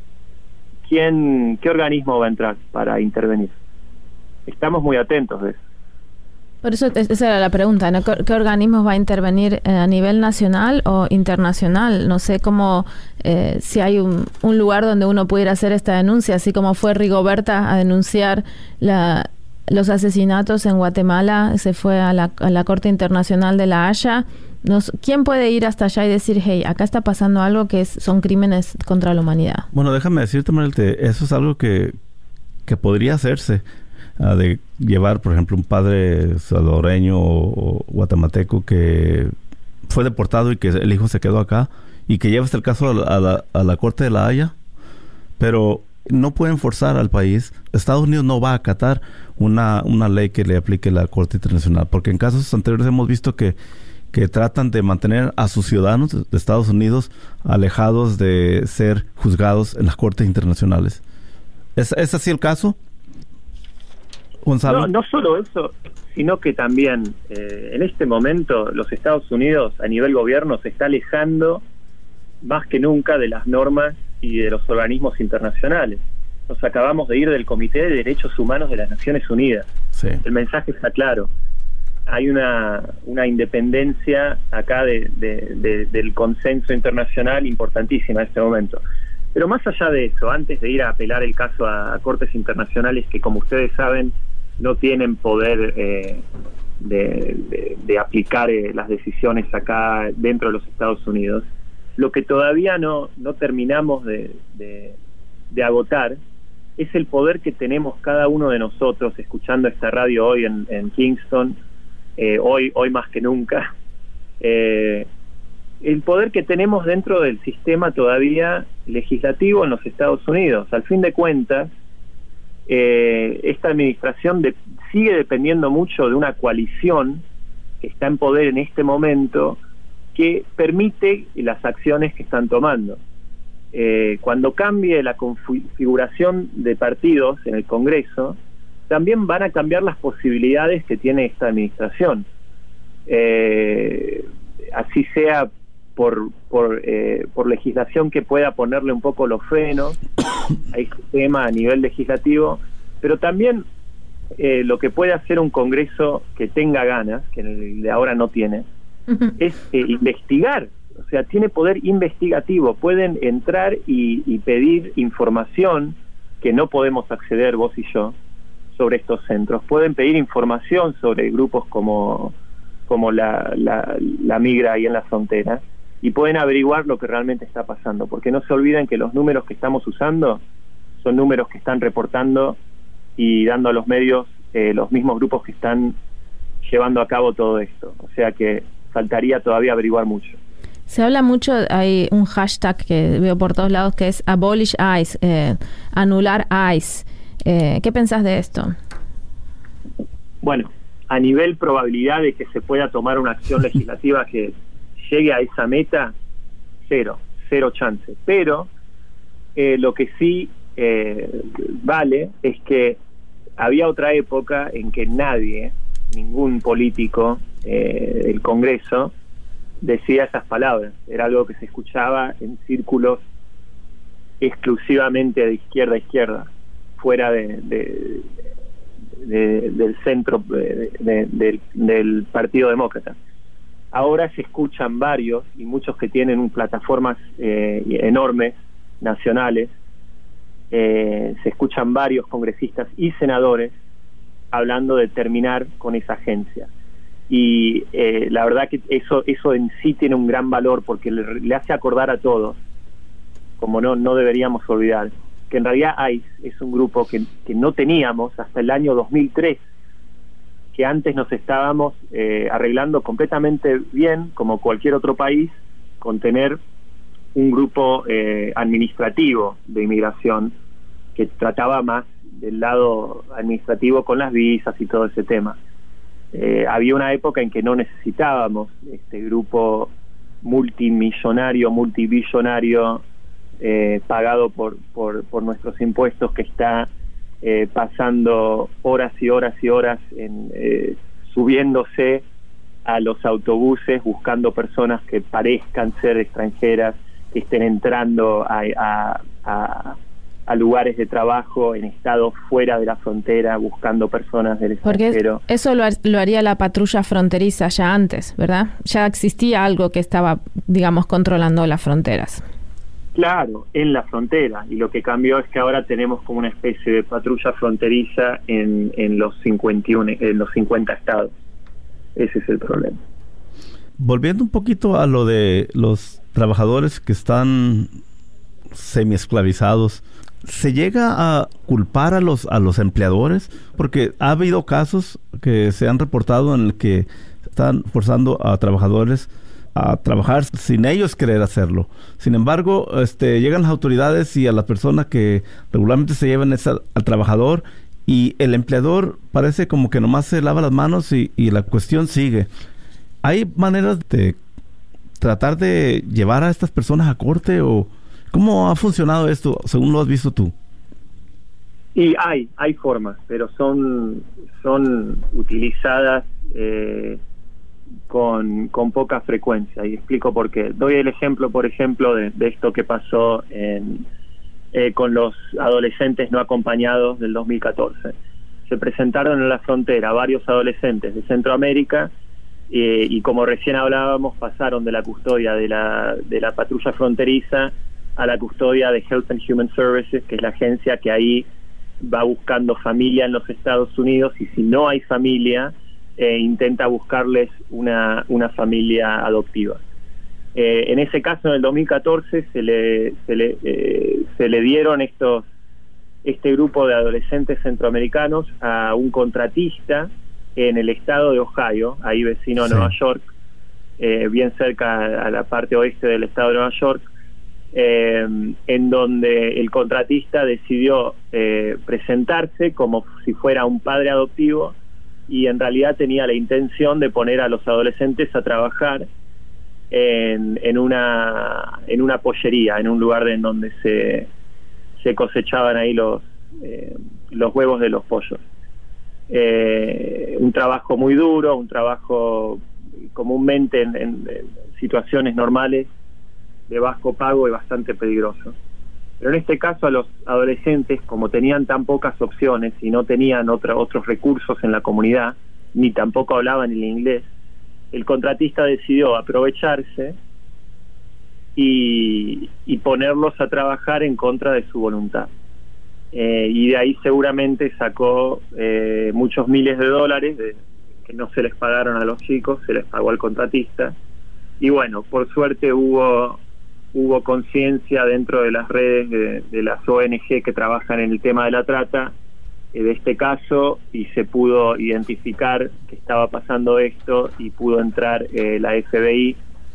¿qué organismo va a entrar para intervenir? Estamos muy atentos de eso. Por eso esa era la pregunta, ¿no? ¿Qué organismos va a intervenir a nivel nacional o internacional? No sé cómo, si hay un lugar donde uno pudiera hacer esta denuncia, así como fue Rigoberta a denunciar los asesinatos en Guatemala, se fue a la Corte Internacional de La Haya. ¿Quién puede ir hasta allá y decir, hey, acá está pasando algo que son crímenes contra la humanidad? Bueno, déjame decirte, Manuel, eso es algo que podría hacerse, de llevar, por ejemplo, un padre salvadoreño o guatemalteco que fue deportado y que el hijo se quedó acá, y que lleves el caso a la Corte de la Haya, pero no pueden forzar al país. Estados Unidos no va a acatar una ley que le aplique la Corte Internacional, porque en casos anteriores hemos visto que tratan de mantener a sus ciudadanos de Estados Unidos alejados de ser juzgados en las Cortes Internacionales. ¿Es así el caso, Gonzalo? No solo eso, sino que también en este momento los Estados Unidos a nivel gobierno se está alejando más que nunca de las normas y de los organismos internacionales. Nos acabamos de ir del Comité de Derechos Humanos de las Naciones Unidas. Sí. El mensaje está claro. Hay una independencia acá del consenso internacional importantísima en este momento. Pero más allá de eso, antes de ir a apelar el caso a cortes internacionales que, como ustedes saben, no tienen poder de aplicar las decisiones acá dentro de los Estados Unidos, lo que todavía no terminamos de agotar es el poder que tenemos cada uno de nosotros escuchando esta radio hoy en Kingston, hoy más que nunca, el poder que tenemos dentro del sistema todavía legislativo en los Estados Unidos. Al fin de cuentas, esta administración sigue dependiendo mucho de una coalición que está en poder en este momento, que permite las acciones que están tomando. Cuando cambie la configuración de partidos en el Congreso, también van a cambiar las posibilidades que tiene esta administración. Así sea por legislación que pueda ponerle un poco los frenos a este tema a nivel legislativo, pero también lo que puede hacer un Congreso que tenga ganas, que el de ahora no tiene, es investigar. O sea, tiene poder investigativo. Pueden entrar y pedir información que no podemos acceder vos y yo sobre estos centros. Pueden pedir información sobre grupos como la migra ahí en la frontera, y pueden averiguar lo que realmente está pasando, porque no se olviden que los números que estamos usando son números que están reportando y dando a los medios los mismos grupos que están llevando a cabo todo esto. O sea que faltaría todavía averiguar mucho. Se habla mucho, hay un hashtag que veo por todos lados que es Abolish ICE, anular ICE. ¿Qué pensás de esto? Bueno, a nivel probabilidad de que se pueda tomar una acción legislativa que llegue a esa meta, cero chance. Pero lo que sí vale es que había otra época en que ningún político del Congreso decía esas palabras. Era algo que se escuchaba en círculos exclusivamente de izquierda a izquierda, fuera del centro del Partido Demócrata. Ahora se escuchan varios, y muchos que tienen plataformas enormes, nacionales, se escuchan varios congresistas y senadores hablando de terminar con esa agencia. Y la verdad que eso en sí tiene un gran valor, porque le hace acordar a todos, como no deberíamos olvidar, que en realidad ICE es un grupo que no teníamos hasta el año 2003, que antes nos estábamos arreglando completamente bien, como cualquier otro país, con tener un grupo administrativo de inmigración que trataba más del lado administrativo con las visas y todo ese tema. Había una época en que no necesitábamos este grupo multimillonario, multibillonario, pagado por nuestros impuestos, que está pasando horas y horas y horas subiéndose a los autobuses buscando personas que parezcan ser extranjeras, que estén entrando a lugares de trabajo en estados fuera de la frontera, buscando personas del extranjero. Porque eso lo haría la patrulla fronteriza ya antes, ¿verdad? Ya existía algo que estaba, digamos, controlando las fronteras. Claro, en la frontera, y lo que cambió es que ahora tenemos como una especie de patrulla fronteriza en los 50 estados. Ese es el problema. Volviendo un poquito a lo de los trabajadores que están semi-esclavizados, ¿se llega a culpar a los empleadores? Porque ha habido casos que se han reportado en el que están forzando a trabajadores a trabajar sin ellos querer hacerlo. Sin embargo, llegan las autoridades y a las personas que regularmente se llevan al trabajador, y el empleador parece como que nomás se lava las manos y la cuestión sigue. ¿Hay maneras de tratar de llevar a estas personas a corte, o cómo ha funcionado esto según lo has visto tú? Y hay formas, pero son utilizadas con poca frecuencia, y explico por qué. Doy el ejemplo, por ejemplo, de esto que pasó con los adolescentes no acompañados del 2014. Se presentaron en la frontera varios adolescentes de Centroamérica, y como recién hablábamos, pasaron de la custodia de la patrulla fronteriza a la custodia de Health and Human Services, que es la agencia que ahí va buscando familia en los Estados Unidos, y si no hay familia, intenta buscarles una familia adoptiva. En ese caso, en el 2014, se le dieron este grupo de adolescentes centroamericanos a un contratista en el estado de Ohio, ahí vecino a Nueva York, bien cerca a la parte oeste del estado de Nueva York, en donde el contratista decidió presentarse como si fuera un padre adoptivo, y en realidad tenía la intención de poner a los adolescentes a trabajar en una pollería, en un lugar en donde se cosechaban ahí los huevos de los pollos. Un trabajo muy duro, un trabajo comúnmente en situaciones normales de bajo pago y bastante peligroso. Pero en este caso, a los adolescentes, como tenían tan pocas opciones y no tenían otros recursos en la comunidad, ni tampoco hablaban el inglés, el contratista decidió aprovecharse y ponerlos a trabajar en contra de su voluntad. Y de ahí seguramente sacó muchos miles de dólares que no se les pagaron a los chicos, se les pagó al contratista. Y bueno, por suerte hubo conciencia dentro de las redes de las ONG que trabajan en el tema de la trata de este caso, y se pudo identificar que estaba pasando esto, y pudo entrar la FBI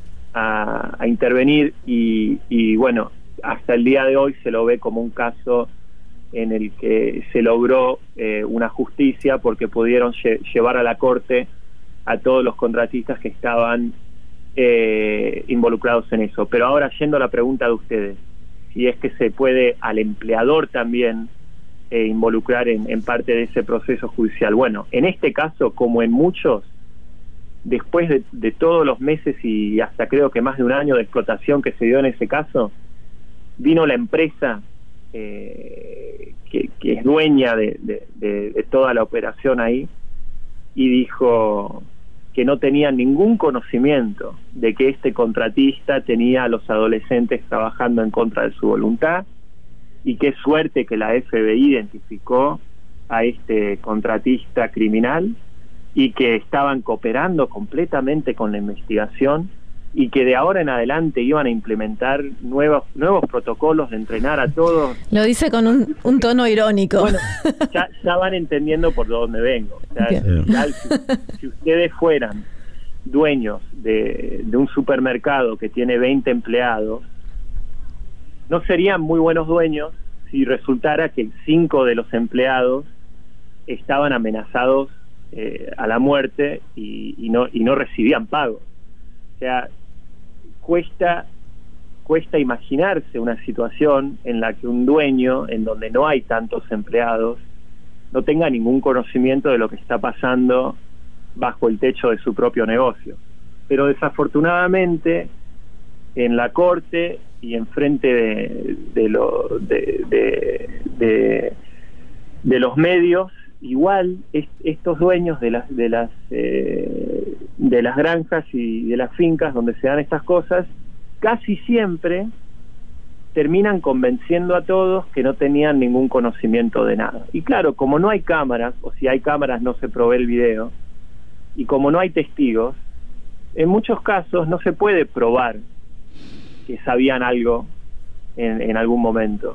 a intervenir, y bueno, hasta el día de hoy se lo ve como un caso en el que se logró una justicia, porque pudieron llevar a la corte a todos los contratistas que estaban involucrados en eso. Pero ahora, yendo a la pregunta de ustedes, si es que se puede al empleador también involucrar en parte de ese proceso judicial. Bueno, en este caso, como en muchos, después de todos los meses y hasta creo que más de un año de explotación que se dio en ese caso, vino la empresa que es dueña de toda la operación ahí, y dijo que no tenía ningún conocimiento de que este contratista tenía a los adolescentes trabajando en contra de su voluntad, y qué suerte que la FBI identificó a este contratista criminal, y que estaban cooperando completamente con la investigación, y que de ahora en adelante iban a implementar nuevos protocolos de entrenar a todos. Lo dice con un tono irónico. Bueno, ya van entendiendo por dónde vengo. O sea, si ustedes fueran dueños de un supermercado que tiene 20 empleados, no serían muy buenos dueños si resultara que 5 de los empleados estaban amenazados a la muerte y no recibían pago. O sea, cuesta imaginarse una situación en la que un dueño, en donde no hay tantos empleados, no tenga ningún conocimiento de lo que está pasando bajo el techo de su propio negocio. Pero desafortunadamente, en la corte y en frente de los medios, igual estos dueños de las granjas y de las fincas donde se dan estas cosas, casi siempre terminan convenciendo a todos que no tenían ningún conocimiento de nada. Y claro, como no hay cámaras, o si hay cámaras no se provee el video, y como no hay testigos, en muchos casos no se puede probar que sabían algo en algún momento.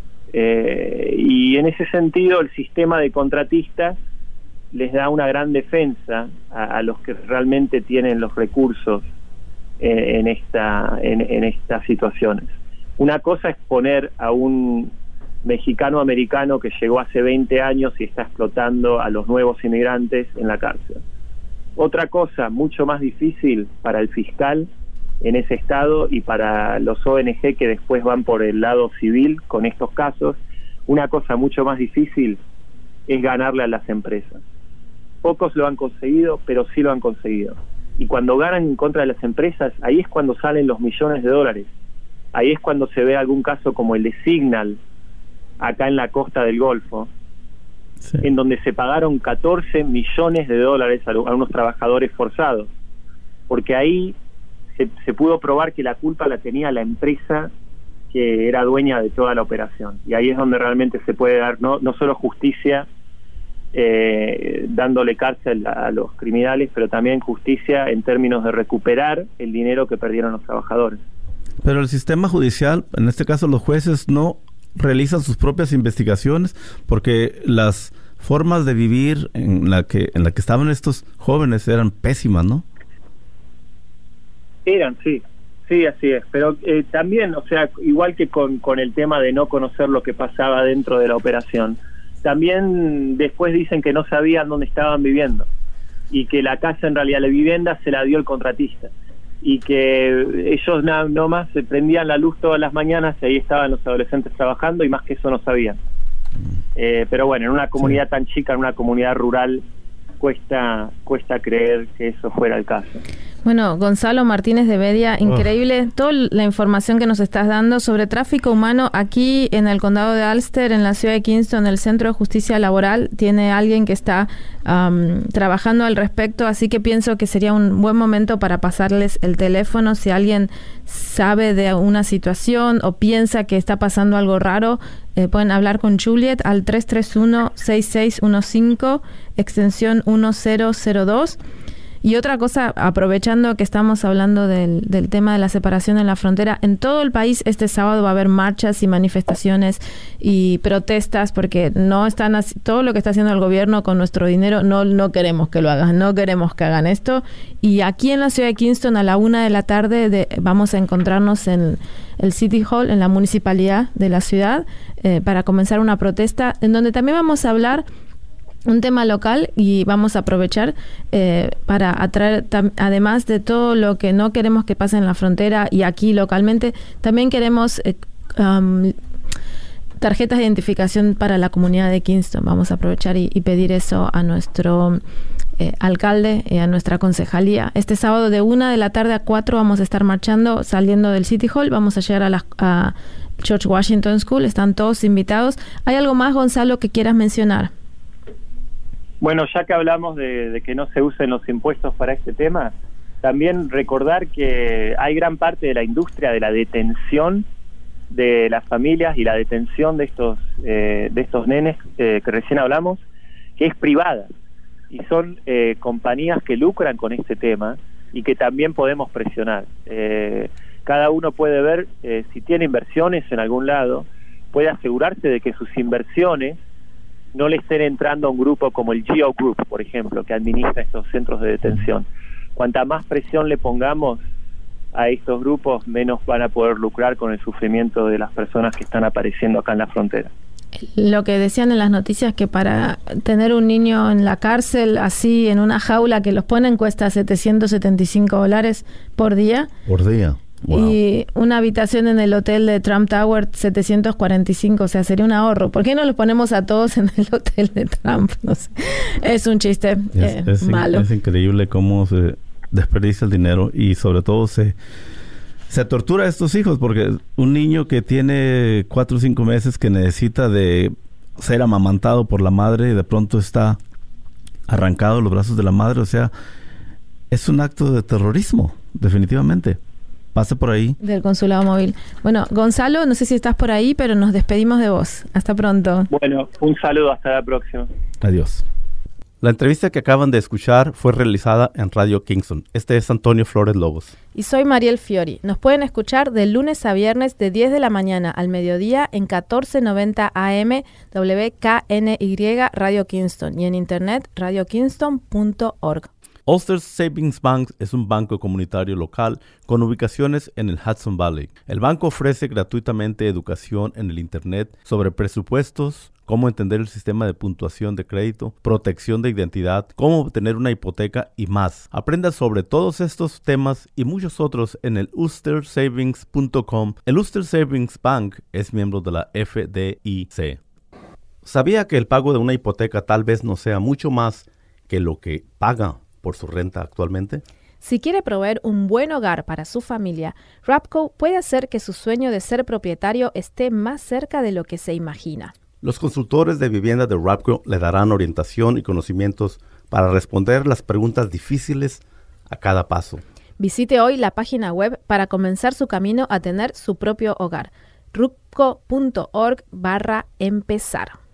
Y en ese sentido el sistema de contratistas les da una gran defensa a los que realmente tienen los recursos en estas situaciones. Una cosa es poner a un mexicano-americano que llegó hace 20 años y está explotando a los nuevos inmigrantes en la cárcel. Otra cosa mucho más difícil para el fiscal en ese estado y para los ONG que después van por el lado civil con estos casos, una cosa mucho más difícil es ganarle a las empresas. Pocos lo han conseguido, pero sí lo han conseguido. Y cuando ganan en contra de las empresas, ahí es cuando salen los millones de dólares. Ahí es cuando se ve algún caso como el de Signal, acá en la costa del Golfo, sí, en donde se pagaron 14 millones de dólares a unos trabajadores forzados, porque ahí se pudo probar que la culpa la tenía la empresa que era dueña de toda la operación. Y ahí es donde realmente se puede dar no solo justicia dándole cárcel a los criminales, pero también justicia en términos de recuperar el dinero que perdieron los trabajadores. Pero el sistema judicial, en este caso los jueces, no realizan sus propias investigaciones, porque las formas de vivir en la que estaban estos jóvenes eran pésimas, ¿no? Eran, sí, así es, pero también, o sea, igual que con el tema de no conocer lo que pasaba dentro de la operación, también después dicen que no sabían dónde estaban viviendo y que la casa, en realidad la vivienda, se la dio el contratista y que ellos no más prendían la luz todas las mañanas y ahí estaban los adolescentes trabajando y más que eso no sabían. Pero bueno, en una comunidad tan chica, en una comunidad rural, cuesta creer que eso fuera el caso. Bueno, Gonzalo Martínez de Bedia, increíble toda la información que nos estás dando sobre tráfico humano aquí en el condado de Ulster, en la ciudad de Kingston. El Centro de Justicia Laboral tiene alguien que está trabajando al respecto, así que pienso que sería un buen momento para pasarles el teléfono. Si alguien sabe de una situación o piensa que está pasando algo raro, pueden hablar con Juliet al 331-6615, extensión 1002. Y otra cosa, aprovechando que estamos hablando del tema de la separación en la frontera, en todo el país este sábado va a haber marchas y manifestaciones y protestas, porque no están todo lo que está haciendo el gobierno con nuestro dinero, no queremos que lo hagan, no queremos que hagan esto. Y aquí en la ciudad de Kingston a la 1:00 p.m. vamos a encontrarnos en el City Hall, en la municipalidad de la ciudad, para comenzar una protesta, en donde también vamos a hablar un tema local y vamos a aprovechar para atraer, además de todo lo que no queremos que pase en la frontera y aquí localmente, también queremos tarjetas de identificación para la comunidad de Kingston. Vamos a aprovechar y pedir eso a nuestro alcalde y a nuestra concejalía. Este sábado de 1:00 p.m. a 4:00 vamos a estar marchando, saliendo del City Hall. Vamos a llegar a George Washington School. Están todos invitados. ¿Hay algo más, Gonzalo, que quieras mencionar? Bueno, ya que hablamos de que no se usen los impuestos para este tema, también recordar que hay gran parte de la industria de la detención de las familias y la detención de estos nenes que recién hablamos, que es privada, y son compañías que lucran con este tema y que también podemos presionar. Cada uno puede ver si tiene inversiones en algún lado, puede asegurarse de que sus inversiones no le estén entrando a un grupo como el Geo Group, por ejemplo, que administra estos centros de detención. Cuanta más presión le pongamos a estos grupos, menos van a poder lucrar con el sufrimiento de las personas que están apareciendo acá en la frontera. Lo que decían en las noticias, que para tener un niño en la cárcel, así en una jaula que los ponen, cuesta $775 por día. Por día. Wow. Y una habitación en el hotel de Trump Tower, 745, o sea, sería un ahorro. ¿Por qué no los ponemos a todos en el hotel de Trump? No sé. Es un chiste malo. Es increíble cómo se desperdicia el dinero y sobre todo se tortura a estos hijos, porque un niño que tiene 4 o 5 meses que necesita de ser amamantado por la madre y de pronto está arrancado de los brazos de la madre, o sea, es un acto de terrorismo, definitivamente. Pasa por ahí. Del consulado móvil. Bueno, Gonzalo, no sé si estás por ahí, pero nos despedimos de vos. Hasta pronto. Bueno, un saludo, hasta la próxima. Adiós. La entrevista que acaban de escuchar fue realizada en Radio Kingston. Este es Antonio Flores Lobos. Y soy Mariel Fiori. Nos pueden escuchar de lunes a viernes de 10 de la mañana al mediodía en 1490 AM WKNY Radio Kingston y en internet radiokingston.org. Ulster Savings Bank es un banco comunitario local con ubicaciones en el Hudson Valley. El banco ofrece gratuitamente educación en el Internet sobre presupuestos, cómo entender el sistema de puntuación de crédito, protección de identidad, cómo obtener una hipoteca y más. Aprenda sobre todos estos temas y muchos otros en el ulstersavings.com. El Ulster Savings Bank es miembro de la FDIC. ¿Sabía que el pago de una hipoteca tal vez no sea mucho más que lo que paga por su renta actualmente? Si quiere proveer un buen hogar para su familia, Rapco puede hacer que su sueño de ser propietario esté más cerca de lo que se imagina. Los consultores de vivienda de Rapco le darán orientación y conocimientos para responder las preguntas difíciles a cada paso. Visite hoy la página web para comenzar su camino a tener su propio hogar. rapco.org/empezar.